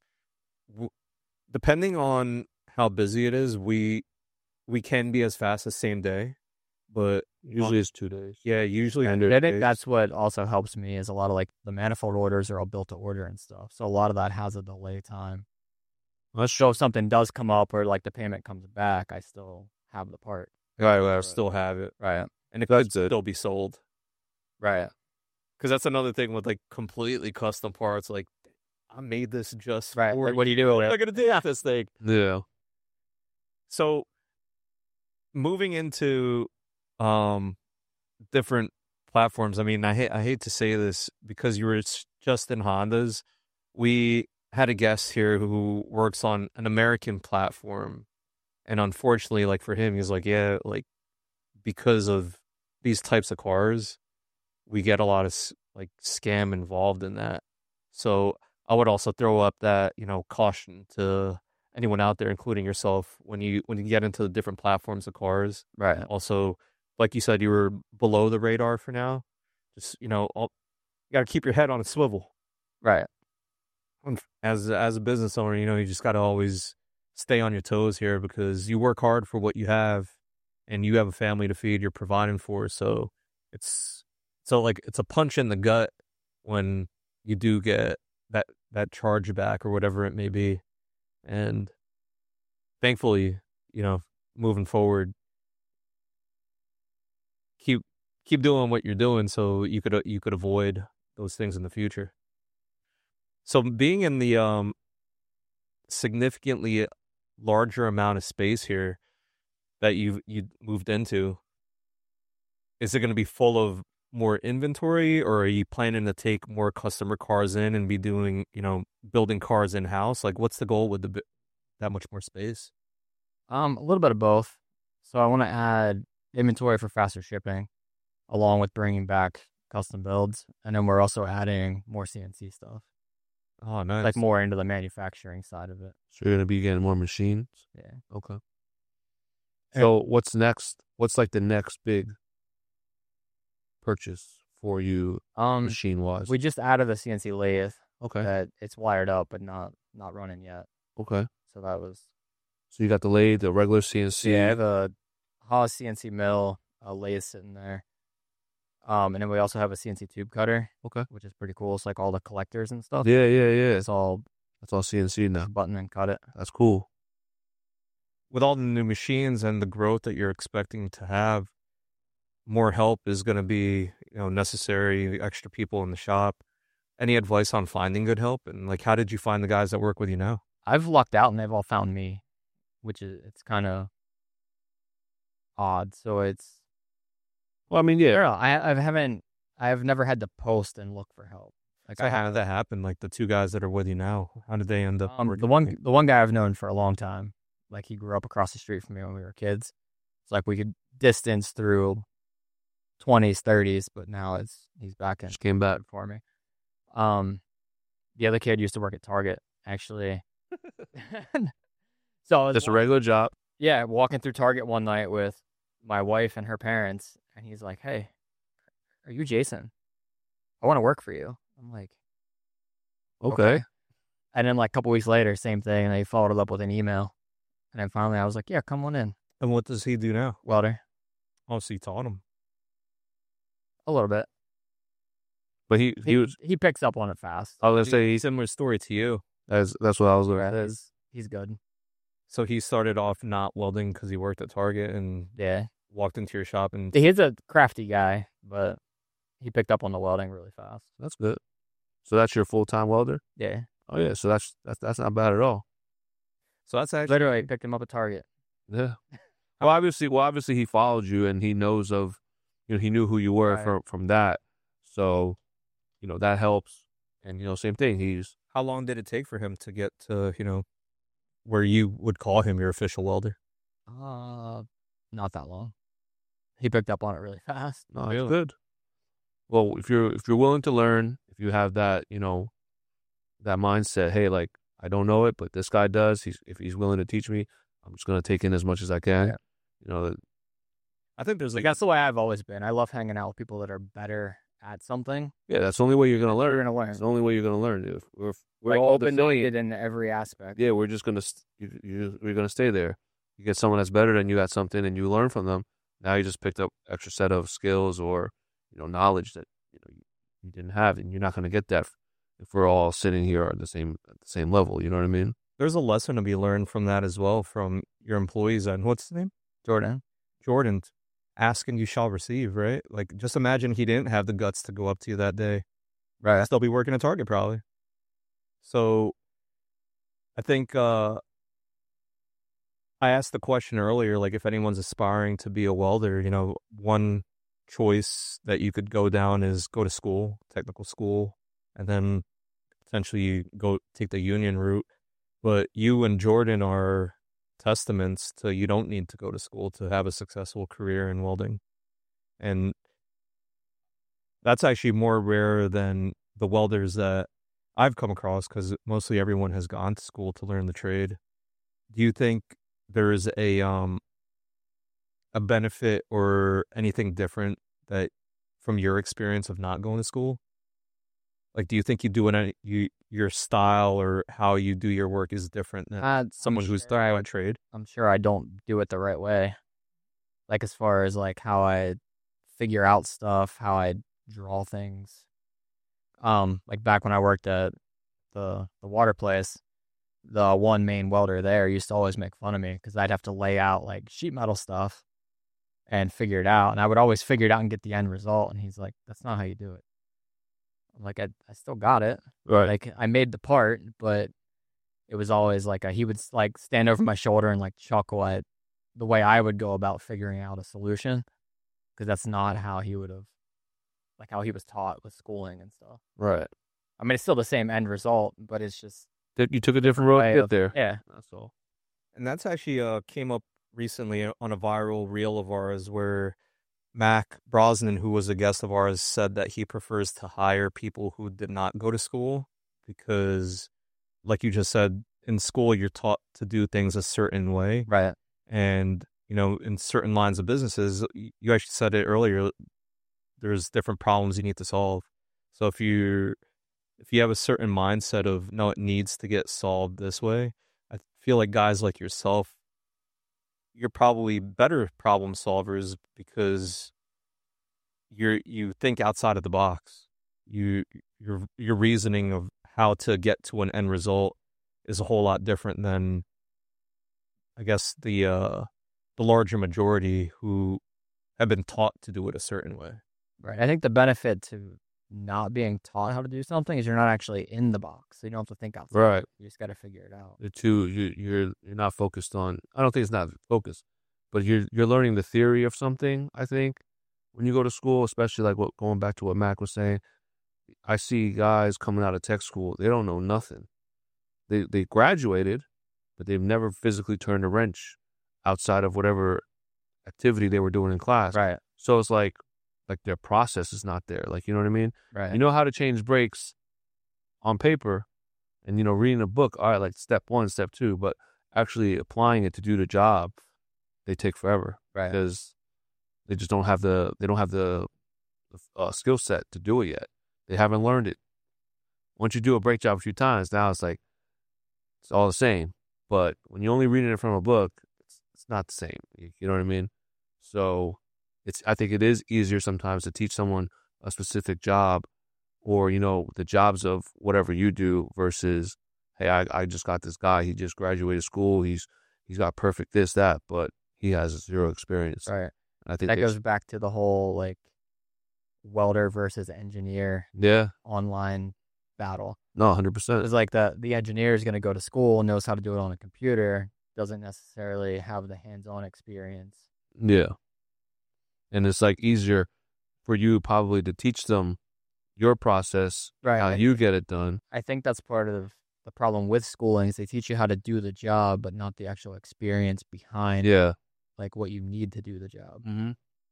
Depending on how busy it is, we can be as fast as same day, but
Usually it's 2 days.
yeah, usually
I think that's what also helps me is a lot of like the manifold orders are all built to order and stuff. So a lot of that has a delay time. So if something does come up or like the payment comes back, I still have the part.
I still have it,
Right.
and it
That's
could
good.
still be sold.
Right.
Because that's another thing with like completely custom parts. Like I made this just
Right.
for
Like, what do you do with
I'm
it?
not gonna do this thing.
Yeah.
So moving into different platforms. I mean, I hate to say this because you were just in Hondas. We had a guest here who works on an American platform, and unfortunately, like for him, he's like, yeah, like because of these types of cars, we get a lot of like scam involved in that. So I would also throw up that, caution to anyone out there, including yourself, when you get into the different platforms of cars.
Right.
Also, like you said, you were below the radar for now. Just, you got to keep your head on a swivel.
Right.
As a business owner, you just got to always stay on your toes here because you work hard for what you have and you have a family to feed, you're providing for. So it's a punch in the gut when you do get that charge back or whatever it may be. And thankfully, moving forward, keep doing what you're doing so you could avoid those things in the future. So being in the significantly larger amount of space here that you moved into, is it going to be full of more inventory, or are you planning to take more customer cars in and be doing, building cars in house? Like, what's the goal with that much more space?
A little bit of both. So I want to add inventory for faster shipping, along with bringing back custom builds, and then we're also adding more CNC stuff,
Oh, nice.
like more into the manufacturing side of it.
So you're gonna be getting more machines.
Yeah.
Okay. So what's next? What's like the next big purchase for you, machine wise?
We just added a CNC lathe
Okay.
that it's wired up but not running yet.
Okay.
So that was
So you got the lathe, the regular CNC.
yeah. I have a Haas CNC mill, a lathe sitting there. And then we also have a CNC tube cutter.
Okay.
Which is pretty cool. It's like all the collectors and stuff.
Yeah.
It's all
That's all CNC now.
button and cut it.
That's cool.
With all the new machines and the growth that you're expecting to have, more help is going to be, necessary, extra people in the shop. Any advice on finding good help? And like, how did you find the guys that work with you now?
I've lucked out and they've all found me, which it's kind of odd. So it's,
Well, I mean,
I
yeah.
don't know. I've never had to post and look for help. Like
So how did that happen? Like the two guys that are with you now, how did they end up?
the
working
one
with you?
the one guy I've known for a long time, like he grew up across the street from me when we were kids. It's like we could distance through 20s, 30s, but now he's back in
Just came back.
for me. The other kid used to work at Target, actually. So I was
Just a regular job.
yeah, walking through Target one night with my wife and her parents, and he's like, "Hey, are you Jason? I want to work for you." I'm like,
Okay.
And then like a couple weeks later, same thing, and they followed it up with an email. And then finally I was like, "Yeah, come on in,
And what does he do now?
welder."
Oh, so you taught him.
A little bit.
But he was.
He picks up on it fast.
I was gonna say
Similar story to you.
that's what I was looking
That
at.
is, he's good.
So he started off not welding because he worked at Target and
Yeah,
walked into your shop and
he's a crafty guy, but he picked up on the welding really fast.
That's good. So that's your full-time welder?
Yeah,
Oh yeah. So that's not bad at all.
so that's actually
literally picked him up at Target.
Yeah. Well, obviously he followed you and he knows of, he knew who you were
Right.
from that. So, that helps. And same thing. He's
how long did it take for him to get to, where you would call him your official welder?
Not that long. He picked up on it really fast.
no,
Really?
it's good. Well, if you're willing to learn, if you have that, that mindset, hey, like I don't know it, but this guy does. If he's willing to teach me, I'm just gonna take in as much as I can.
Yeah.
I think there's
Like that's the way I've always been. I love hanging out with people that are better at something.
Yeah, that's the only way you're gonna learn.
You're gonna learn.
It's the only way you're gonna learn. If we're
Like
all the same,
open-minded in every aspect.
yeah, we're just gonna we're gonna stay there. You get someone that's better than you at something, and you learn from them. Now you just picked up extra set of skills or knowledge that you didn't have, and you're not gonna get that if we're all sitting here at the same level. You know what I mean?
there's a lesson to be learned from that as well from your employees. And what's his name?
Jordan.
Jordan. Ask and you shall receive, right? Like just imagine he didn't have the guts to go up to you that day.
Right.
Still be working at Target probably. So I think I asked the question earlier, like if anyone's aspiring to be a welder, one choice that you could go down is go to school, technical school, and then potentially go take the union route. But you and Jordan are testaments to you don't need to go to school to have a successful career in welding. And that's actually more rare than the welders that I've come across because mostly everyone has gone to school to learn the trade. Do you think there is a benefit or anything different that from your experience of not going to school? Like, do you think your style or how you do your work is different than someone who's thorough at trade?
I'm sure I don't do it the right way. Like as far as like how I figure out stuff, how I draw things. Like back when I worked at the water place, the one main welder there used to always make fun of me because I'd have to lay out like sheet metal stuff and figure it out. And I would always figure it out and get the end result. And he's like, "That's not how you do it." I'm like, I still got it.
Right.
Like I made the part, but it was always like he would like stand over my shoulder and like chuckle at the way I would go about figuring out a solution because that's not how he would have, like how he was taught with schooling and stuff.
Right.
I mean, it's still the same end result, but it's just
You took a different road to
way
get
of-
there.
Yeah.
That's all.
And that's actually came up recently on a viral reel of ours where Mac Brosnan, who was a guest of ours, said that he prefers to hire people who did not go to school because, like you just said, in school you're taught to do things a certain way.
Right.
And, in certain lines of businesses, you actually said it earlier, there's different problems you need to solve. So if you have a certain mindset of, no, it needs to get solved this way, I feel like guys like yourself, you're probably better problem solvers because you think outside of the box. Your reasoning of how to get to an end result is a whole lot different than, I guess, the larger majority who have been taught to do it a certain way.
Right. I think the benefit to not being taught how to do something is you're not actually in the box. So you don't have to think outside.
Right.
You just got to figure it out.
The two, you're not focused on. I don't think it's not focused, but you're learning the theory of something. I think when you go to school, especially like going back to what Mac was saying, I see guys coming out of tech school. They don't know nothing. They graduated, but they've never physically turned a wrench outside of whatever activity they were doing in class.
Right.
So it's like their process is not there. Like, you know what I mean?
Right.
You know how to change brakes on paper and, reading a book. All right, like step 1, step 2, but actually applying it to do the job, they take forever.
Right.
Because they just don't have the skill set to do it yet. They haven't learned it. Once you do a brake job a few times, now it's like, it's all the same. But when you're only reading it from a book, it's not the same. You know what I mean? So I think it is easier sometimes to teach someone a specific job or, the jobs of whatever you do versus, hey, I just got this guy. He just graduated school. He's got perfect this, that, but he has 0 experience.
Right.
I think
that goes back to the whole like welder versus engineer online battle.
No, 100%.
It's like the engineer is going to go to school and knows how to do it on a computer, doesn't necessarily have the hands-on experience.
Yeah. And it's like easier for you probably to teach them your process,
right,
how you get it done.
I think that's part of the problem with schooling is they teach you how to do the job, but not the actual experience behind like what you need to do the job.
Mm-hmm.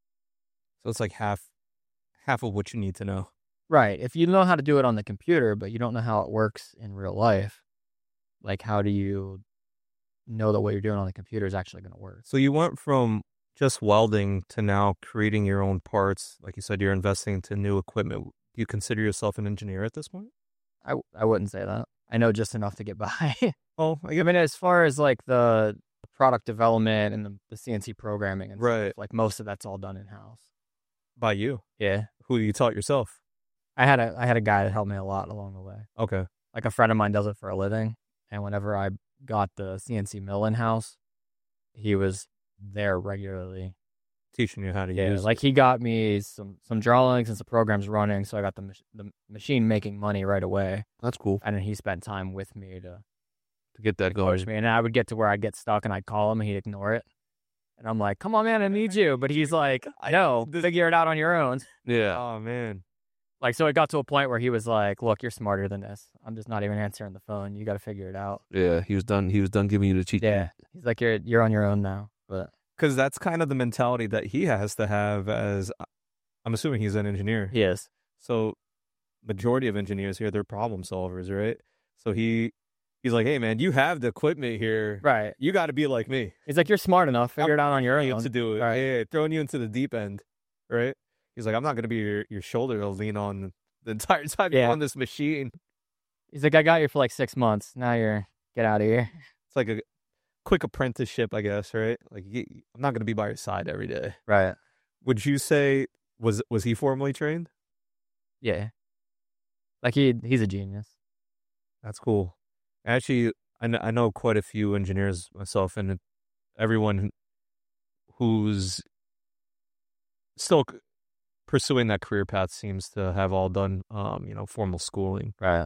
So it's like half of what you need to know.
Right. If you know how to do it on the computer, but you don't know how it works in real life, like how do you know that what you're doing on the computer is actually going to work?
So you went from just welding to now creating your own parts. Like you said, you're investing into new equipment. Do you consider yourself an engineer at this point?
I wouldn't say that. I know just enough to get by.
Oh,
I mean, as far as like the product development and the CNC programming and stuff, like most of that's all done in-house.
By you?
Yeah.
Who you taught yourself?
I had a guy that helped me a lot along the way.
Okay.
Like a friend of mine does it for a living, and whenever I got the CNC mill in-house, he was there regularly.
Teaching you how to use
like he got me some drawings and some programs running, so I got the machine making money right away.
That's cool.
And then he spent time with me to
get that going.
Coach me. And I would get to where I'd get stuck and I'd call him and he'd ignore it. And I'm like, come on, man, I need you. But he's like, I know, figure it out on your own.
Yeah.
Oh, man.
Like, so it got to a point where he was like, look, you're smarter than this. I'm just not even answering the phone. You got to figure it out.
Yeah, he was done giving you the cheat.
Yeah. He's like, you're on your own now. But
because that's kind of the mentality that he has to have as, I'm assuming he's an engineer.
He is.
So majority of engineers here, they're problem solvers, right? So he's like, hey, man, you have the equipment here.
Right.
You got to be like me.
He's like, you're smart enough. Figure it out on your own.
To do it.
Right.
Yeah, throwing you into the deep end, right? He's like, I'm not going to be your shoulder to lean on the entire time you're on this machine.
He's like, I got you for like 6 months. Now get out of here.
It's like a quick apprenticeship, I guess, right? Like, I'm not going to be by your side every day.
Right.
Would you say, was he formally trained?
Yeah. Like he's a genius.
That's cool. Actually, I know quite a few engineers myself, and everyone who's still pursuing that career path seems to have all done, formal schooling.
Right.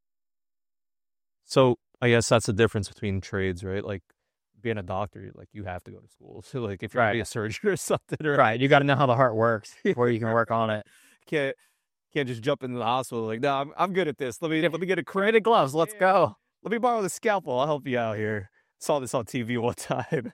So I guess that's the difference between trades, right? Like being a doctor, like you have to go to school. So like if you're gonna be a surgeon or something,
right? You got to know how the heart works before you can work on it.
Can't just jump into the hospital like, no, I'm good at this. Let me get a
creative gloves. Let's go.
Let me borrow the scalpel. I'll help you out here. Saw this on TV one time.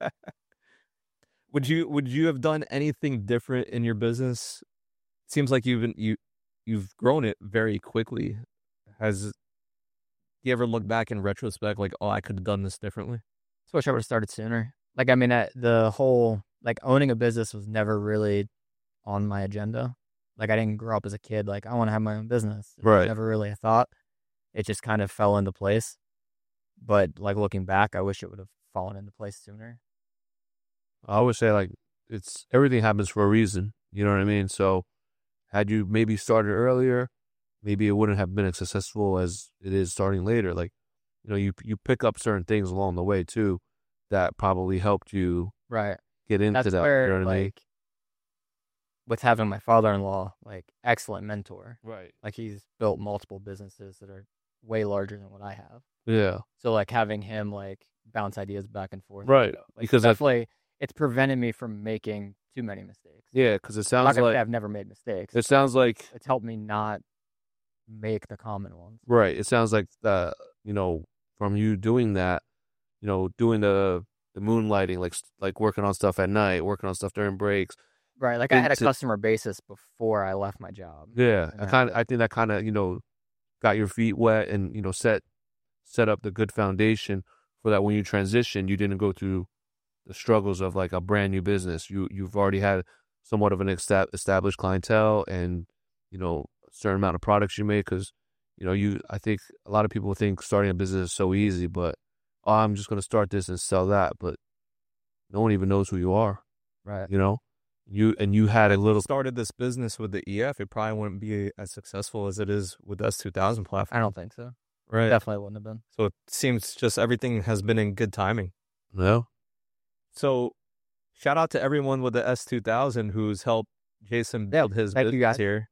Would you have done anything different in your business? Seems like you've grown it very quickly. Do you ever look back in retrospect like, oh, I could have done this differently?
I wish I would have started sooner. Like, I mean, the whole like owning a business was never really on my agenda. Like, I didn't grow up as a kid like I want to have my own business. It was never really a thought. It just kind of fell into place. But like looking back, I wish it would have fallen into place sooner.
I would say like everything happens for a reason. You know what I mean? So had you maybe started earlier, maybe it wouldn't have been as successful as it is starting later. Like, you pick up certain things along the way too that probably helped you
right
get into
That's
that.
Where,
you know what I mean?
with having my father-in-law, like, excellent mentor.
Right.
Like, he's built multiple businesses that are way larger than what I have.
Yeah.
So, like, having him, like, bounce ideas back and forth.
Right.
Like,
Because
definitely, it's prevented me from making too many mistakes.
yeah, because it
I'm not
sounds
gonna say
like
I've never made mistakes.
it sounds like
It's helped me not make the common ones.
right. It sounds like from you doing that, doing the moonlighting, like working on stuff at night, working on stuff during breaks.
Right. Like, I had a
Into-
customer basis before I left my job.
Yeah,
And
I think that kind of got your feet wet and set up the good foundation for that when you transition, you didn't go through the struggles of like a brand new business. You've already had somewhat of an established clientele and a certain amount of products you make because I think a lot of people think starting a business is so easy, but I'm just going to start this and sell that, but no one even knows who you are.
Right.
You had a little
Started this business with the EF, it probably wouldn't be as successful as it is with S2000 platform.
I don't think so.
Right.
Definitely wouldn't have been.
So it seems just everything has been in good timing.
no.
So shout out to everyone with the S2000 who's helped Jason build his
thank you,
business
guys.
here.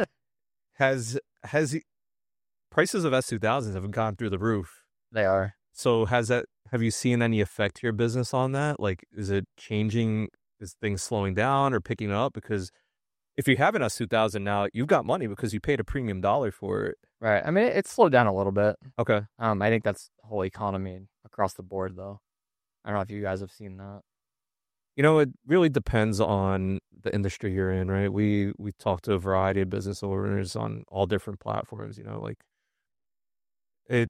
Prices of S2000s have gone through the roof.
They are.
So have you seen any effect to your business on that? Like, is it changing? Is things slowing down or picking up? Because if you have an S2000 now, you've got money because you paid a premium dollar for it.
Right. I mean, it's slowed down a little bit.
Okay.
I think that's the whole economy across the board, though. I don't know if you guys have seen that.
It really depends on the industry you're in, right? We talk to a variety of business owners on all different platforms, like it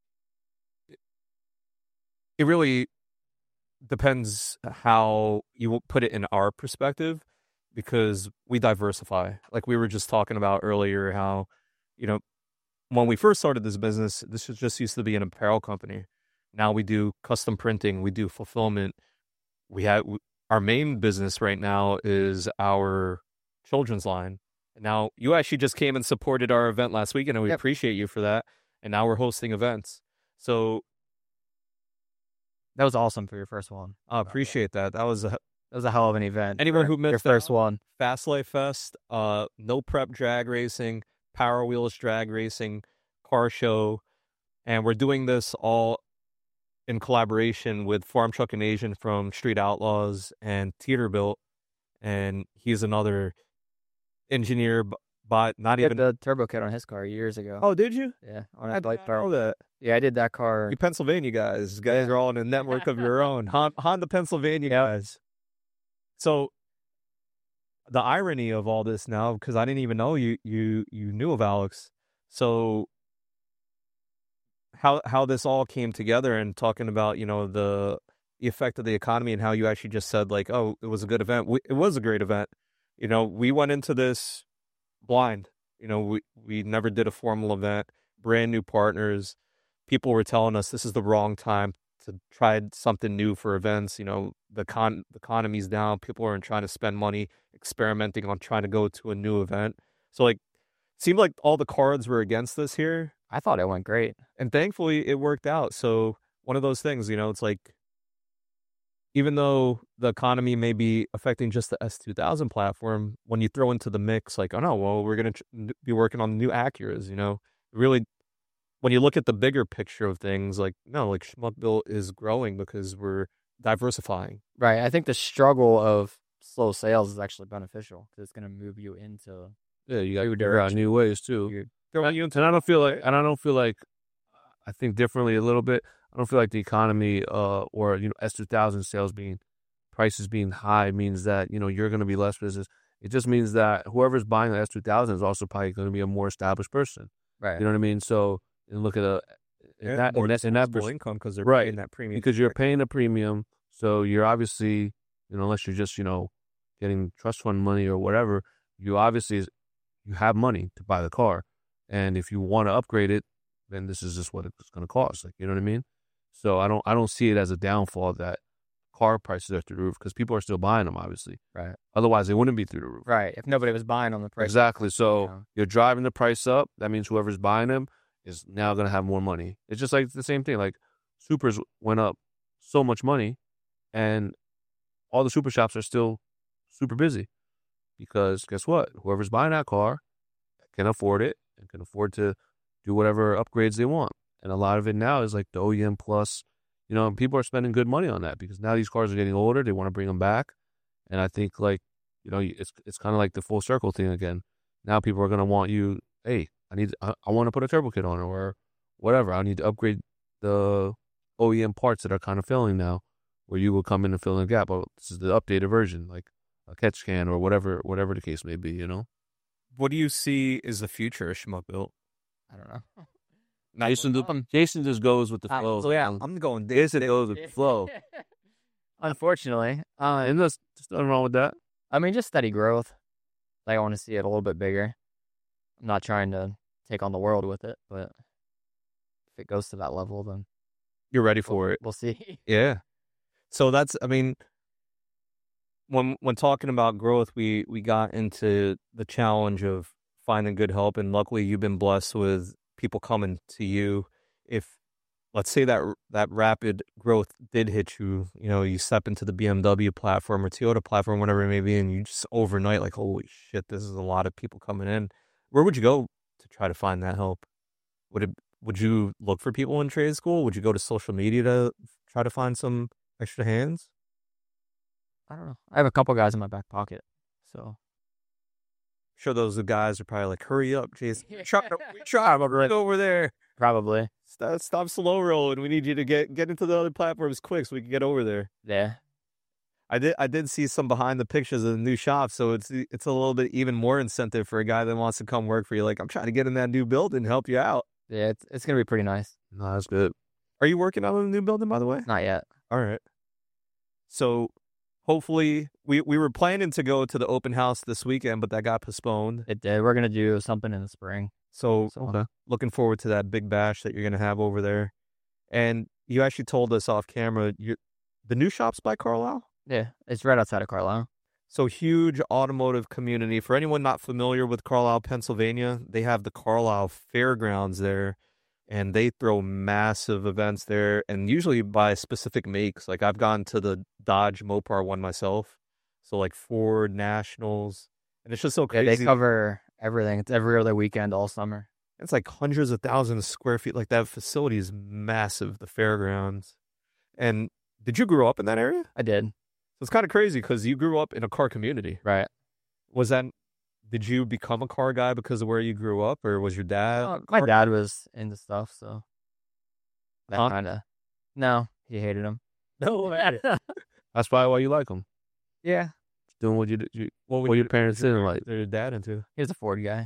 really depends how you put it in our perspective because we diversify. Like we were just talking about earlier how, when we first started this business, this just used to be an apparel company. Now we do custom printing, we do fulfillment. Our main business right now is our children's line. And now you actually just came and supported our event last week, and we appreciate you for that. And now we're hosting events. So
that was awesome for your first one.
I appreciate that. That was a
hell of an event.
Anyone who missed
your first one,
Fast Life Fest, No Prep drag racing, Power Wheels drag racing, car show, and we're doing this all in collaboration with Farm Truck and Asian from Street Outlaws and Teeterbilt, and he's another engineer, but not
he
even
had the turbo kit on his car years ago.
Oh, did you?
Yeah, on
I
a light
know that.
Yeah, I did that car.
You Pennsylvania guys are all in a network of your own. Honda Pennsylvania guys. So the irony of all this now, because I didn't even know you knew of Alex. So how this all came together and talking about, the effect of the economy and how you actually just said like, oh, it was a good event. It was a great event. We went into this blind. We never did a formal event, brand new partners. People were telling us this is the wrong time to try something new for events. The economy's down. People aren't trying to spend money experimenting on trying to go to a new event. So like, seemed like all the cards were against us here.
I thought it went great.
And thankfully it worked out. So one of those things, it's like, even though the economy may be affecting just the S2000 platform, when you throw into the mix, like, oh no, well, we're going to be working on new Acuras, really, when you look at the bigger picture of things, like, no, like Schmuckville is growing because we're diversifying.
Right. I think the struggle of slow sales is actually beneficial because it's going to move you into
you got new ways too. And I don't feel like I think differently a little bit. I don't feel like the economy or S2000 prices being high means that you're going to be less business. It just means that whoever's buying the S2000 is also probably going to be a more established person.
Right.
You know what I mean? So and look at that
income because they're paying that premium.
Because you're paying a premium, so you're obviously unless you're just getting trust fund money or whatever, you have money to buy the car, and if you want to upgrade it, then this is just what it's going to cost. Like, you know what I mean? So I don't see it as a downfall that car prices are through the roof because people are still buying them, obviously.
Right.
Otherwise, they wouldn't be through the roof.
Right. If nobody was buying on the price.
Exactly. So you're driving the price up. That means whoever's buying them is now going to have more money. It's just like the same thing. Like Supers went up so much money, and all the super shops are still super busy because guess what? Whoever's buying that car can afford it and can afford to do whatever upgrades they want. And a lot of it now is like the OEM plus, you know, and people are spending good money on that because now these cars are getting older. They want to bring them back. And I think like, you know, it's kind of like the full circle thing again. Now people are going to want you, hey, I want to put a turbo kit on it or whatever. I need to upgrade the OEM parts that are kind of failing now, where you will come in and fill in the gap. Oh, this is the updated version, like a catch can or whatever the case may be, you know?
What do you see is the future of Schmuck Built?
I don't know.
Jason just goes with the flow.
So yeah, I'm going.
Jason goes with the flow.
Unfortunately,
And there's nothing wrong with that.
I mean, just steady growth. Like, I want to see it a little bit bigger. I'm not trying to take on the world with it, but if it goes to that level, then
You're ready for it.
we'll see.
Yeah. So that's, I mean, when talking about growth, we got into the challenge of finding good help, and luckily you've been blessed with people coming to you. If let's say that rapid growth did hit you, you know, you step into the BMW platform or Toyota platform, whatever it may be, and you just overnight like, holy shit, this is a lot of people coming in. Where would you go to try to find that help? Would you look for people in trade school? Would you go to social media to try to find some extra hands?
I don't know. I have a couple guys in my back pocket, so
Sure, those guys are probably like, hurry up, Jason. We try, I'm right over there.
probably.
Stop slow rolling. We need you to get into the other platforms quick so we can get over there.
Yeah.
I did see some behind the pictures of the new shop, so it's a little bit even more incentive for a guy that wants to come work for you. Like, I'm trying to get in that new building and help you out.
Yeah, it's gonna be pretty nice.
No, that's good.
Are you working on a new building, by the way?
Not yet.
All right. So hopefully we were planning to go to the open house this weekend, but that got postponed.
It did. We're gonna do something in the spring.
So
Okay.
looking forward to that big bash that you're going to have over there. And you actually told us off camera, the new shop's by Carlisle?
Yeah, it's right outside of Carlisle.
So huge automotive community. For anyone not familiar with Carlisle, Pennsylvania, they have the Carlisle Fairgrounds there, and they throw massive events there, and usually by specific makes. Like, I've gone to the Dodge Mopar one myself, so like Ford, Nationals, and it's just so
Yeah,
crazy.
they cover everything. It's every other weekend all summer.
It's like hundreds of thousands of square feet. Like, that facility is massive, the fairgrounds. And did you grow up in that area?
I did.
So it's kind of crazy because you grew up in a car community.
Right.
Did you become a car guy because of where you grew up, or was your dad?
My dad was into stuff, so that
Huh?
kind of. No, he hated him.
No,
That's probably why you like them.
Yeah,
Doing what what your parents didn't like.
Your dad into.
he was a Ford guy.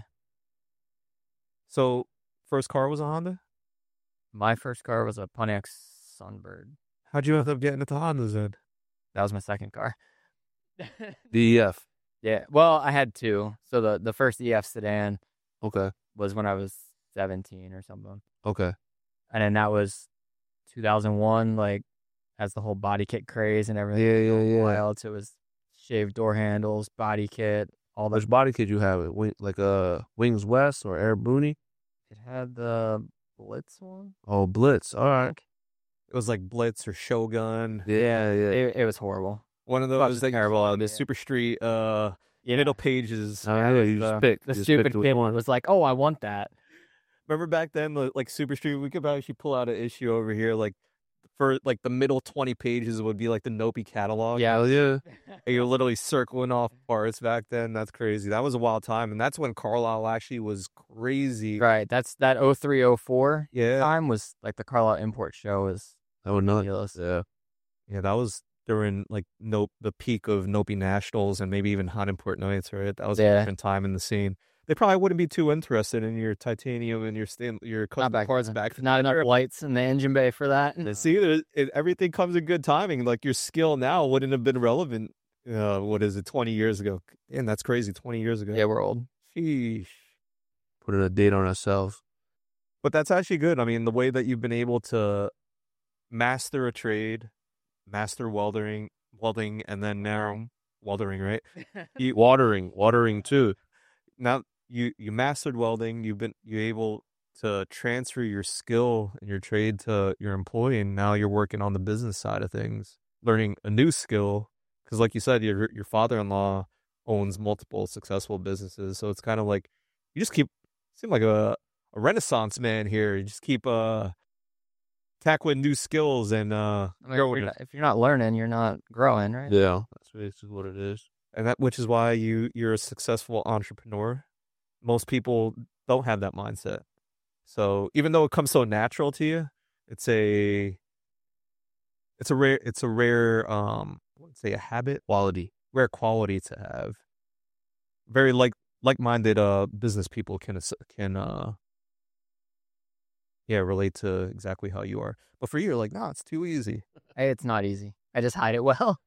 So first car was a Honda?
My first car was a Pontiac Sunbird.
How'd you end up getting into Hondas then?
That was my second car.
DEF.
Yeah. Well, I had two. So the first EF sedan
Okay.
was when I was 17 or something.
Okay.
And then that was 2001, like, as the whole body kit craze and everything.
Yeah.
Wild. So it was shaved door handles, body kit, all the.
Which body kit you have? Like Wings West or Air Booney?
It had the Blitz one.
Oh, Blitz. All right.
It was like Blitz or Shogun.
Yeah.
It was horrible.
One of
Well,
those
it's
things.
terrible,
The
yeah.
Super Street middle pages.
You just pick.
The
You just
stupid
picked
kid one was like, oh, I want that.
Remember back then, like Super Street, we could actually pull out an issue over here, like for like the middle 20 pages would be like the Nopi catalog.
Yeah.
Hell yeah.
And you're literally circling off parts back then. That's crazy. That was a wild time, and that's when Carlisle actually was crazy.
Right. That's that 0304
Yeah,
time was like the Carlisle Import Show was
That would not.
ridiculous.
Yeah.
yeah, that was during like the peak of Nopi Nationals and maybe even Hot Import Nights, right? That was a
Yeah.
different time in the scene. They probably wouldn't be too interested in your titanium and your custom
back
parts
then.
back.
Not enough lights in the engine bay for that.
See, everything comes in good timing. Like, your skill now wouldn't have been relevant. 20 years ago? And that's crazy. 20 years ago.
Yeah, we're old.
Sheesh.
Put a date on ourselves.
But that's actually good. I mean, the way that you've been able to master a trade, master welding, and then now welding, right?
Watering too.
Now you mastered welding. You're able to transfer your skill and your trade to your employee, and now you're working on the business side of things, learning a new skill. Because, like you said, your father-in-law owns multiple successful businesses. So it's kind of like you just seem like a renaissance man here. You just keep tackling new skills and
I mean, if you're not learning, you're not growing, right?
Yeah, that's basically what it is.
and which is why you're a successful entrepreneur. Most people don't have that mindset. So even though it comes so natural to you, it's a rare let's say a habit, rare quality to have. Very like-minded business people can relate to exactly how you are. But for you, you're like, nah, it's too easy.
Hey, it's not easy. I just hide it well.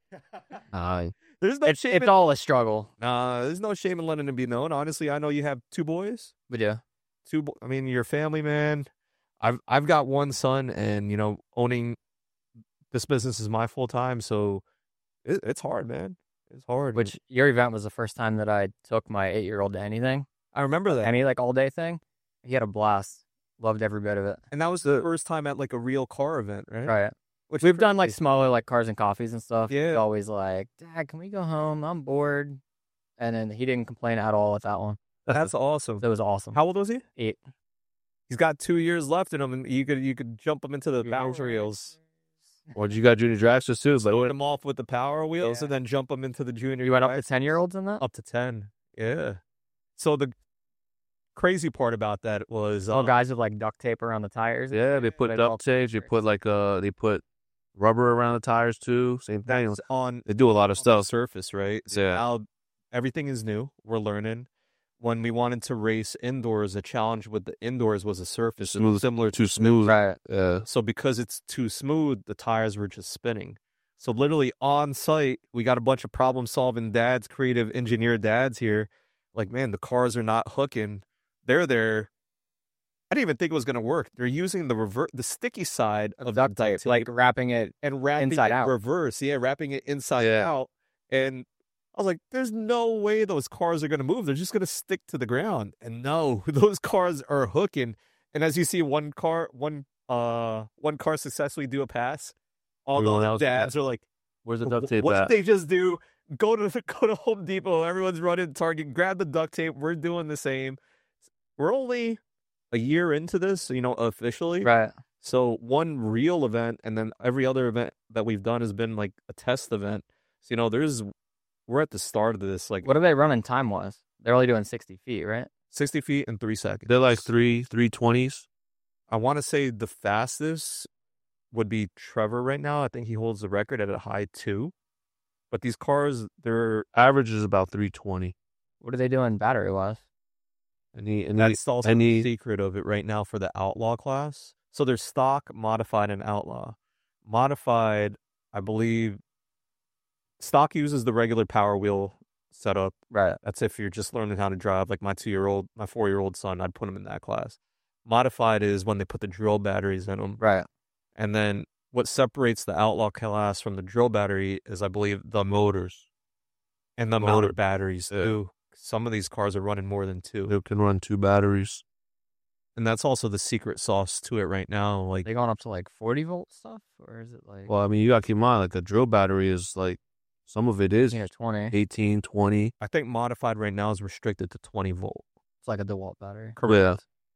There's no shame.
It's all a struggle.
Nah, there's no shame in letting it be known. Honestly, I know you have 2 boys.
But yeah,
I mean, you're a family man. I've got 1 son, and owning this business is my full time. So it's hard, man. It's hard.
which your event was the first time that I took my 8-year-old to anything.
I remember that,
Any like all day thing. He had a blast. Loved every bit of it.
and that was the first time at like a real car event, right?
Right.
Which
We've done like smaller like cars and coffees and stuff.
Yeah.
He's always like, Dad, can we go home? I'm bored. And then he didn't complain at all at that one.
That's awesome.
So it was awesome.
How old was he?
8.
He's got 2 years left in him, and you could jump him into the power wheels.
Or you got junior dragsters too? It's like,
Load him off with the power wheels,
Yeah.
and then jump him into the junior.
You went up to
guys.
10-year-olds in that?
Up to 10. Yeah. So the crazy part about that was
All guys with like duct tape around the tires.
yeah, they put
They
duct
all-
tape. They put they put rubber around the tires too. Same thing.
that's on
They do a lot of
the
stuff.
surface, right? So
Yeah.
now everything is new. We're learning. When we wanted to race indoors, the challenge with the indoors was a surface
Smooth,
similar
too
to
smooth.
Right.
Yeah.
So because it's too smooth, the tires were just spinning. So literally on site, we got a bunch of problem-solving dads, creative engineer dads here. Like, man, the cars are not hooking. They're there. I didn't even think it was going to work. They're using the sticky side of
Duct
the
tape, like wrapping it.
and wrapping
inside
it
out.
reverse. Yeah, wrapping it inside out. And I was like, there's no way those cars are going to move. They're just going to stick to the ground. And no, those cars are hooking. And as you see one car successfully do a pass, all
Everyone
those
else
dads are like,
Where's the duct tape
what
at?
did they just do? Go to Home Depot. Everyone's running Target. Grab the duct tape. We're doing the same. We're only a year into this, officially.
Right.
So one real event, and then every other event that we've done has been like a test event. So we're at the start of this, like
What are they running time-wise? They're only doing 60 feet, right?
60 feet in 3 seconds.
They're like 320s.
I want to say the fastest would be Trevor right now. I think he holds the record at a high 2. But these cars, they're
Average is about 320.
What are they doing battery-wise?
that's also the secret of it right now for the Outlaw class. So there's stock, modified, and Outlaw. Modified, I believe, stock uses the regular power wheel setup.
Right.
That's if you're just learning how to drive. Like my 4-year-old son, I'd put him in that class. Modified is when they put the drill batteries in them.
Right.
And then what separates the Outlaw class from the drill battery is, I believe, the motors and the motor batteries too. Some of these cars are running more than 2.
They can run 2 batteries.
And that's also the secret sauce to it right now. Like,
They going up to like 40-volt stuff? Or is it like
Well, I mean, you got to keep in mind, like, the drill battery is like, some of it is
20?
18, 20.
I think modified right now is restricted to 20 volt.
It's like a DeWalt battery.
Yeah.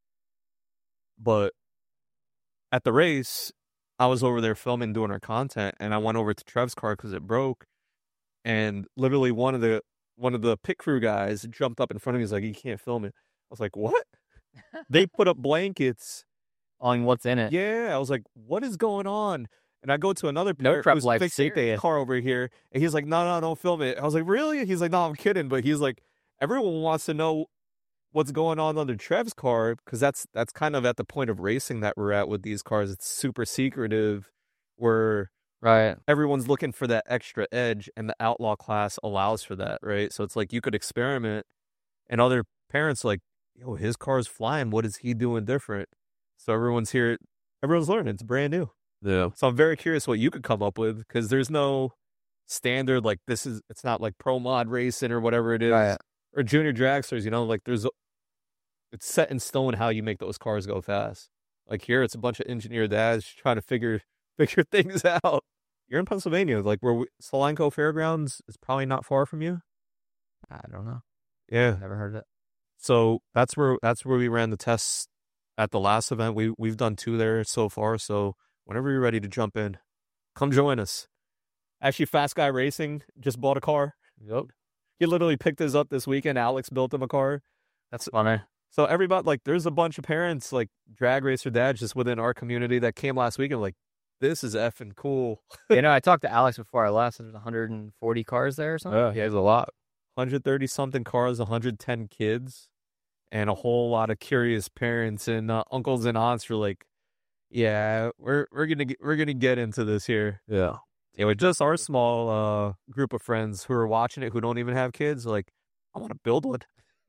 But at the race, I was over there filming, doing our content, and I went over to Trev's car because it broke. And literally one of the pit crew guys jumped up in front of me. He's like, "You can't film it." I was like, "What?" They put up blankets.
On what's in it.
Yeah, I was like, "What is going on?" And I go to another
No
player
prep
who's
life
fixing
serious.
the car over here, and he's like, "No, don't film it." I was like, "Really?" He's like, "No, I'm kidding." But he's like, everyone wants to know what's going on under Trev's car, because that's kind of at the point of racing that we're at with these cars. It's super secretive, where
Right.
everyone's looking for that extra edge, and the Outlaw class allows for that, right? So it's like you could experiment, and other parents like, "Yo, his car's flying. What is he doing different?" So everyone's learning. It's brand new.
Yeah.
So I'm very curious what you could come up with, because there's no standard, like it's not like pro mod racing or whatever it is,
Right.
or junior dragsters, like it's set in stone how you make those cars go fast. Like here, it's a bunch of engineer dads trying to figure things out. You're in Pennsylvania, like where Solanco Fairgrounds is probably not far from you.
I don't know.
Yeah.
Never heard of it.
So that's where we ran the tests at the last event. We've done 2 there so far. So whenever you're ready to jump in, come join us. Actually, Fast Guy Racing just bought a car.
Yep.
He literally picked his up this weekend. Alex built him a car.
That's funny.
So everybody, like, there's a bunch of parents, like drag racer dads, just within our community that came last weekend. Like, this is effing cool.
I talked to Alex before I left. There's 140 cars there or something.
Yeah, he has a lot.
130 something cars, 110 kids, and a whole lot of curious parents and uncles and aunts were like, "Yeah, we're gonna get into this here."
Yeah.
It was just our small group of friends who are watching it who don't even have kids. Like, I want to build one.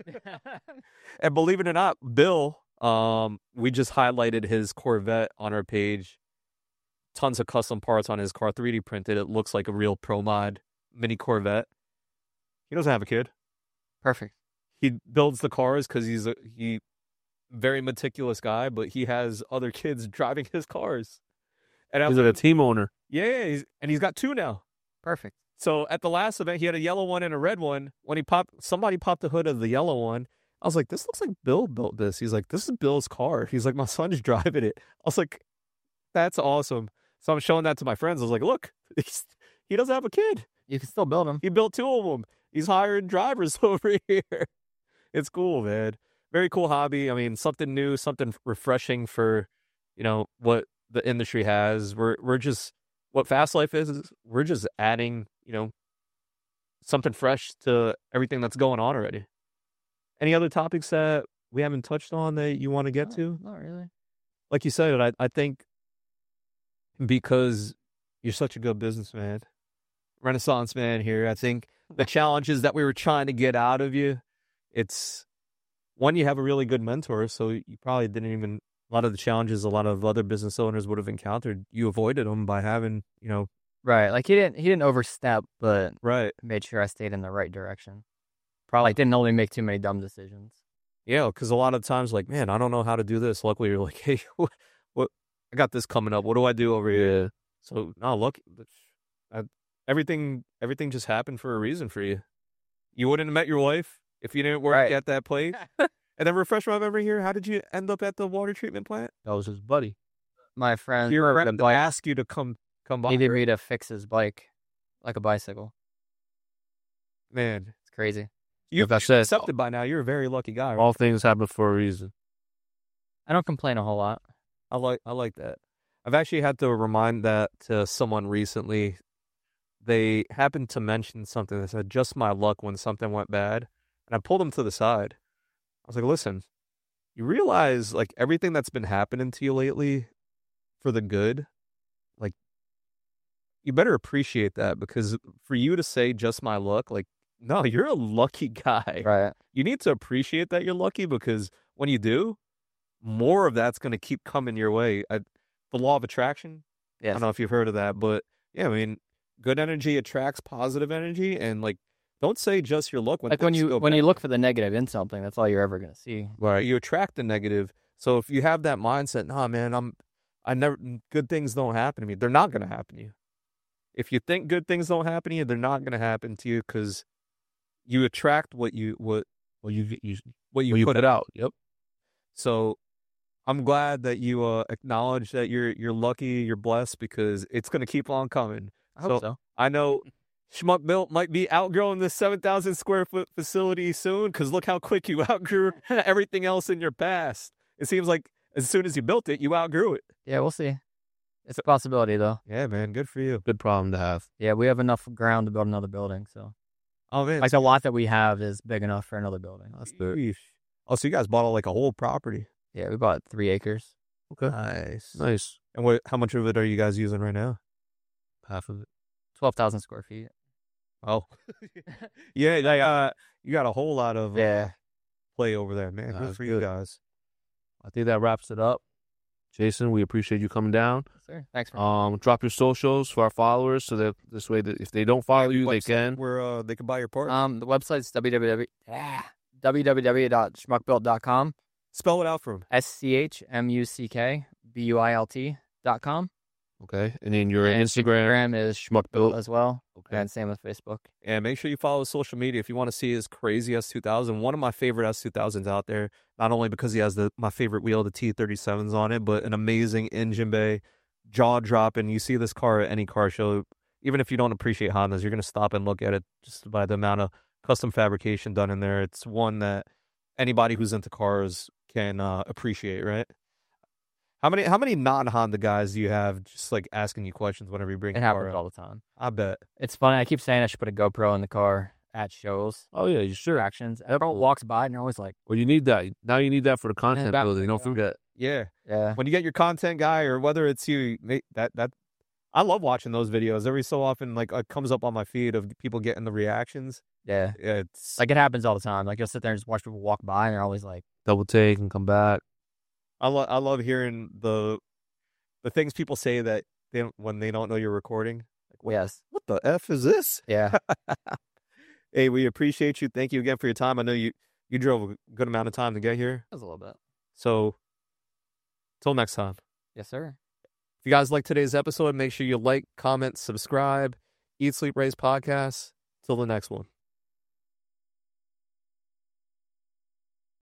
And believe it or not, Bill, we just highlighted his Corvette on our page. Tons of custom parts on his car, 3D printed. It looks like a real Pro Mod mini Corvette. He doesn't have a kid.
Perfect.
He builds the cars because he's a very meticulous guy, but he has other kids driving his cars. And I
He's
was
like a team owner.
yeah, he's got 2 now.
Perfect.
So at the last event, he had a yellow one and a red one. When somebody popped the hood of the yellow one. I was like, this looks like Bill built this. He's like, this is Bill's car. He's like, my son's driving it. I was like, that's awesome. So I'm showing that to my friends. I was like, look, he doesn't have a kid.
You can still build them.
He built 2 of them. He's hiring drivers over here. It's cool, man. Very cool hobby. I mean, something new, something refreshing for, what the industry has. We're just, what Fast Life is we're just adding, something fresh to everything that's going on already. Any other topics that we haven't touched on that you want to get to?
Not really.
Like you said, I think because you're such a good businessman, Renaissance man here, I think the challenges that we were trying to get out of you, it's one, you have a really good mentor, so you probably didn't even, a lot of the challenges a lot of other business owners would have encountered, you avoided them by having,
Right. Like he didn't overstep, but
right.
made sure I stayed in the right direction. Probably didn't only make too many dumb decisions.
Yeah, because a lot of times, like, man, I don't know how to do this. Luckily, you're like, hey, what? I got this coming up. What do I do over here? So, no, look, everything just happened for a reason for you. You wouldn't have met your wife if you didn't work at that place. And then refresh my memory here. How did you end up at the water treatment plant?
That was his buddy.
My friend,
Your friend asked you to come by.
needed me to fix his bike like a bicycle.
Man,
It's crazy.
you've
Like I said,
accepted by now. You're a very lucky guy. Right?
all things happen for a reason.
I don't complain a whole lot.
I like that. I've actually had to remind that to someone recently. They happened to mention something that said, just my luck when something went bad. And I pulled them to the side. I was like, listen, you realize like everything that's been happening to you lately for the good, like you better appreciate that, because for you to say just my luck, like, no, you're a lucky guy.
Right.
You need to appreciate that you're lucky, because when you do, more of that's going to keep coming your way. The law of attraction. I
Yes.
don't know if you've heard of that, but yeah, I mean, good energy attracts positive energy, and like, don't say just your luck.
Like when you look for the negative in something, that's all you're ever gonna see.
right, you attract the negative. So if you have that mindset, nah, man, good things don't happen to me. They're not going to happen to you. If you think good things don't happen to you, they're not going to happen to you, because you attract what you
put
put
it out. Yep.
So I'm glad that you acknowledge that you're lucky, you're blessed, because it's going to keep on coming.
I hope so.
I know Schmuck Built might be outgrowing this 7,000 square foot facility soon, because look how quick you outgrew everything else in your past. It seems like as soon as you built it, you outgrew it.
Yeah, we'll see. It's a possibility though.
Yeah, man, good for you.
Good problem to have.
Yeah, we have enough ground to build another building, so
Oh man,
like the lot that we have is big enough for another building.
that's good. Oh, so you guys bought like a whole property?
Yeah, we bought 3 acres.
Okay.
Nice.
Nice.
And how much of it are you guys using right now?
Half of it.
12,000 square feet.
Oh, yeah. You got a whole lot of
Yeah.
play over there, man.
Nah,
Good
that's
for you
good.
guys.
I think that wraps it up. Jason, we appreciate you coming down.
Yes, sir. Thanks for
Drop your socials for our followers so that this way that if they don't follow you, they can.
Where they can buy your part.
the website's www.schmuckbuilt.com.
Spell it out for them.
SCHMUCKBUILT.com.
Okay. And then your
And
Instagram.
Instagram is
Schmuck Built.
as well.
Okay.
And same with Facebook.
And make sure you follow social media if you want to see his crazy S2000. One of my favorite S2000s out there, not only because he has my favorite wheel, the T37s on it, but an amazing engine bay, jaw dropping. You see this car at any car show, even if you don't appreciate Hondas, you're going to stop and look at it just by the amount of custom fabrication done in there. It's one that anybody who's into cars can appreciate, right? How many non-Honda guys do you have just like asking you questions whenever you bring
It
a car
happens
up?
all the time.
I bet.
It's funny. I keep saying I should put a GoPro in the car at shows.
Oh, yeah, you sure.
Actions. Everyone walks by and they're always like,
Well, you need that. Now you need that for the content
back-
building. Don't forget.
Yeah.
yeah.
When you get your content guy or whether it's you, that I love watching those videos. Every so often, like it comes up on my feed of people getting the reactions.
Yeah.
It's
Like it happens all the time. Like you'll sit there and just watch people walk by and they're always like,
Double take and come back.
I love hearing the things people say that when they don't know you're recording. Like,
yes.
what the F is this?
Yeah.
Hey, we appreciate you. Thank you again for your time. I know you drove a good amount of time to get here.
That was a little bit.
So, till next time.
Yes, sir.
If you guys like today's episode, make sure you like, comment, subscribe, Eat, Sleep, Raise podcast. Till the next one.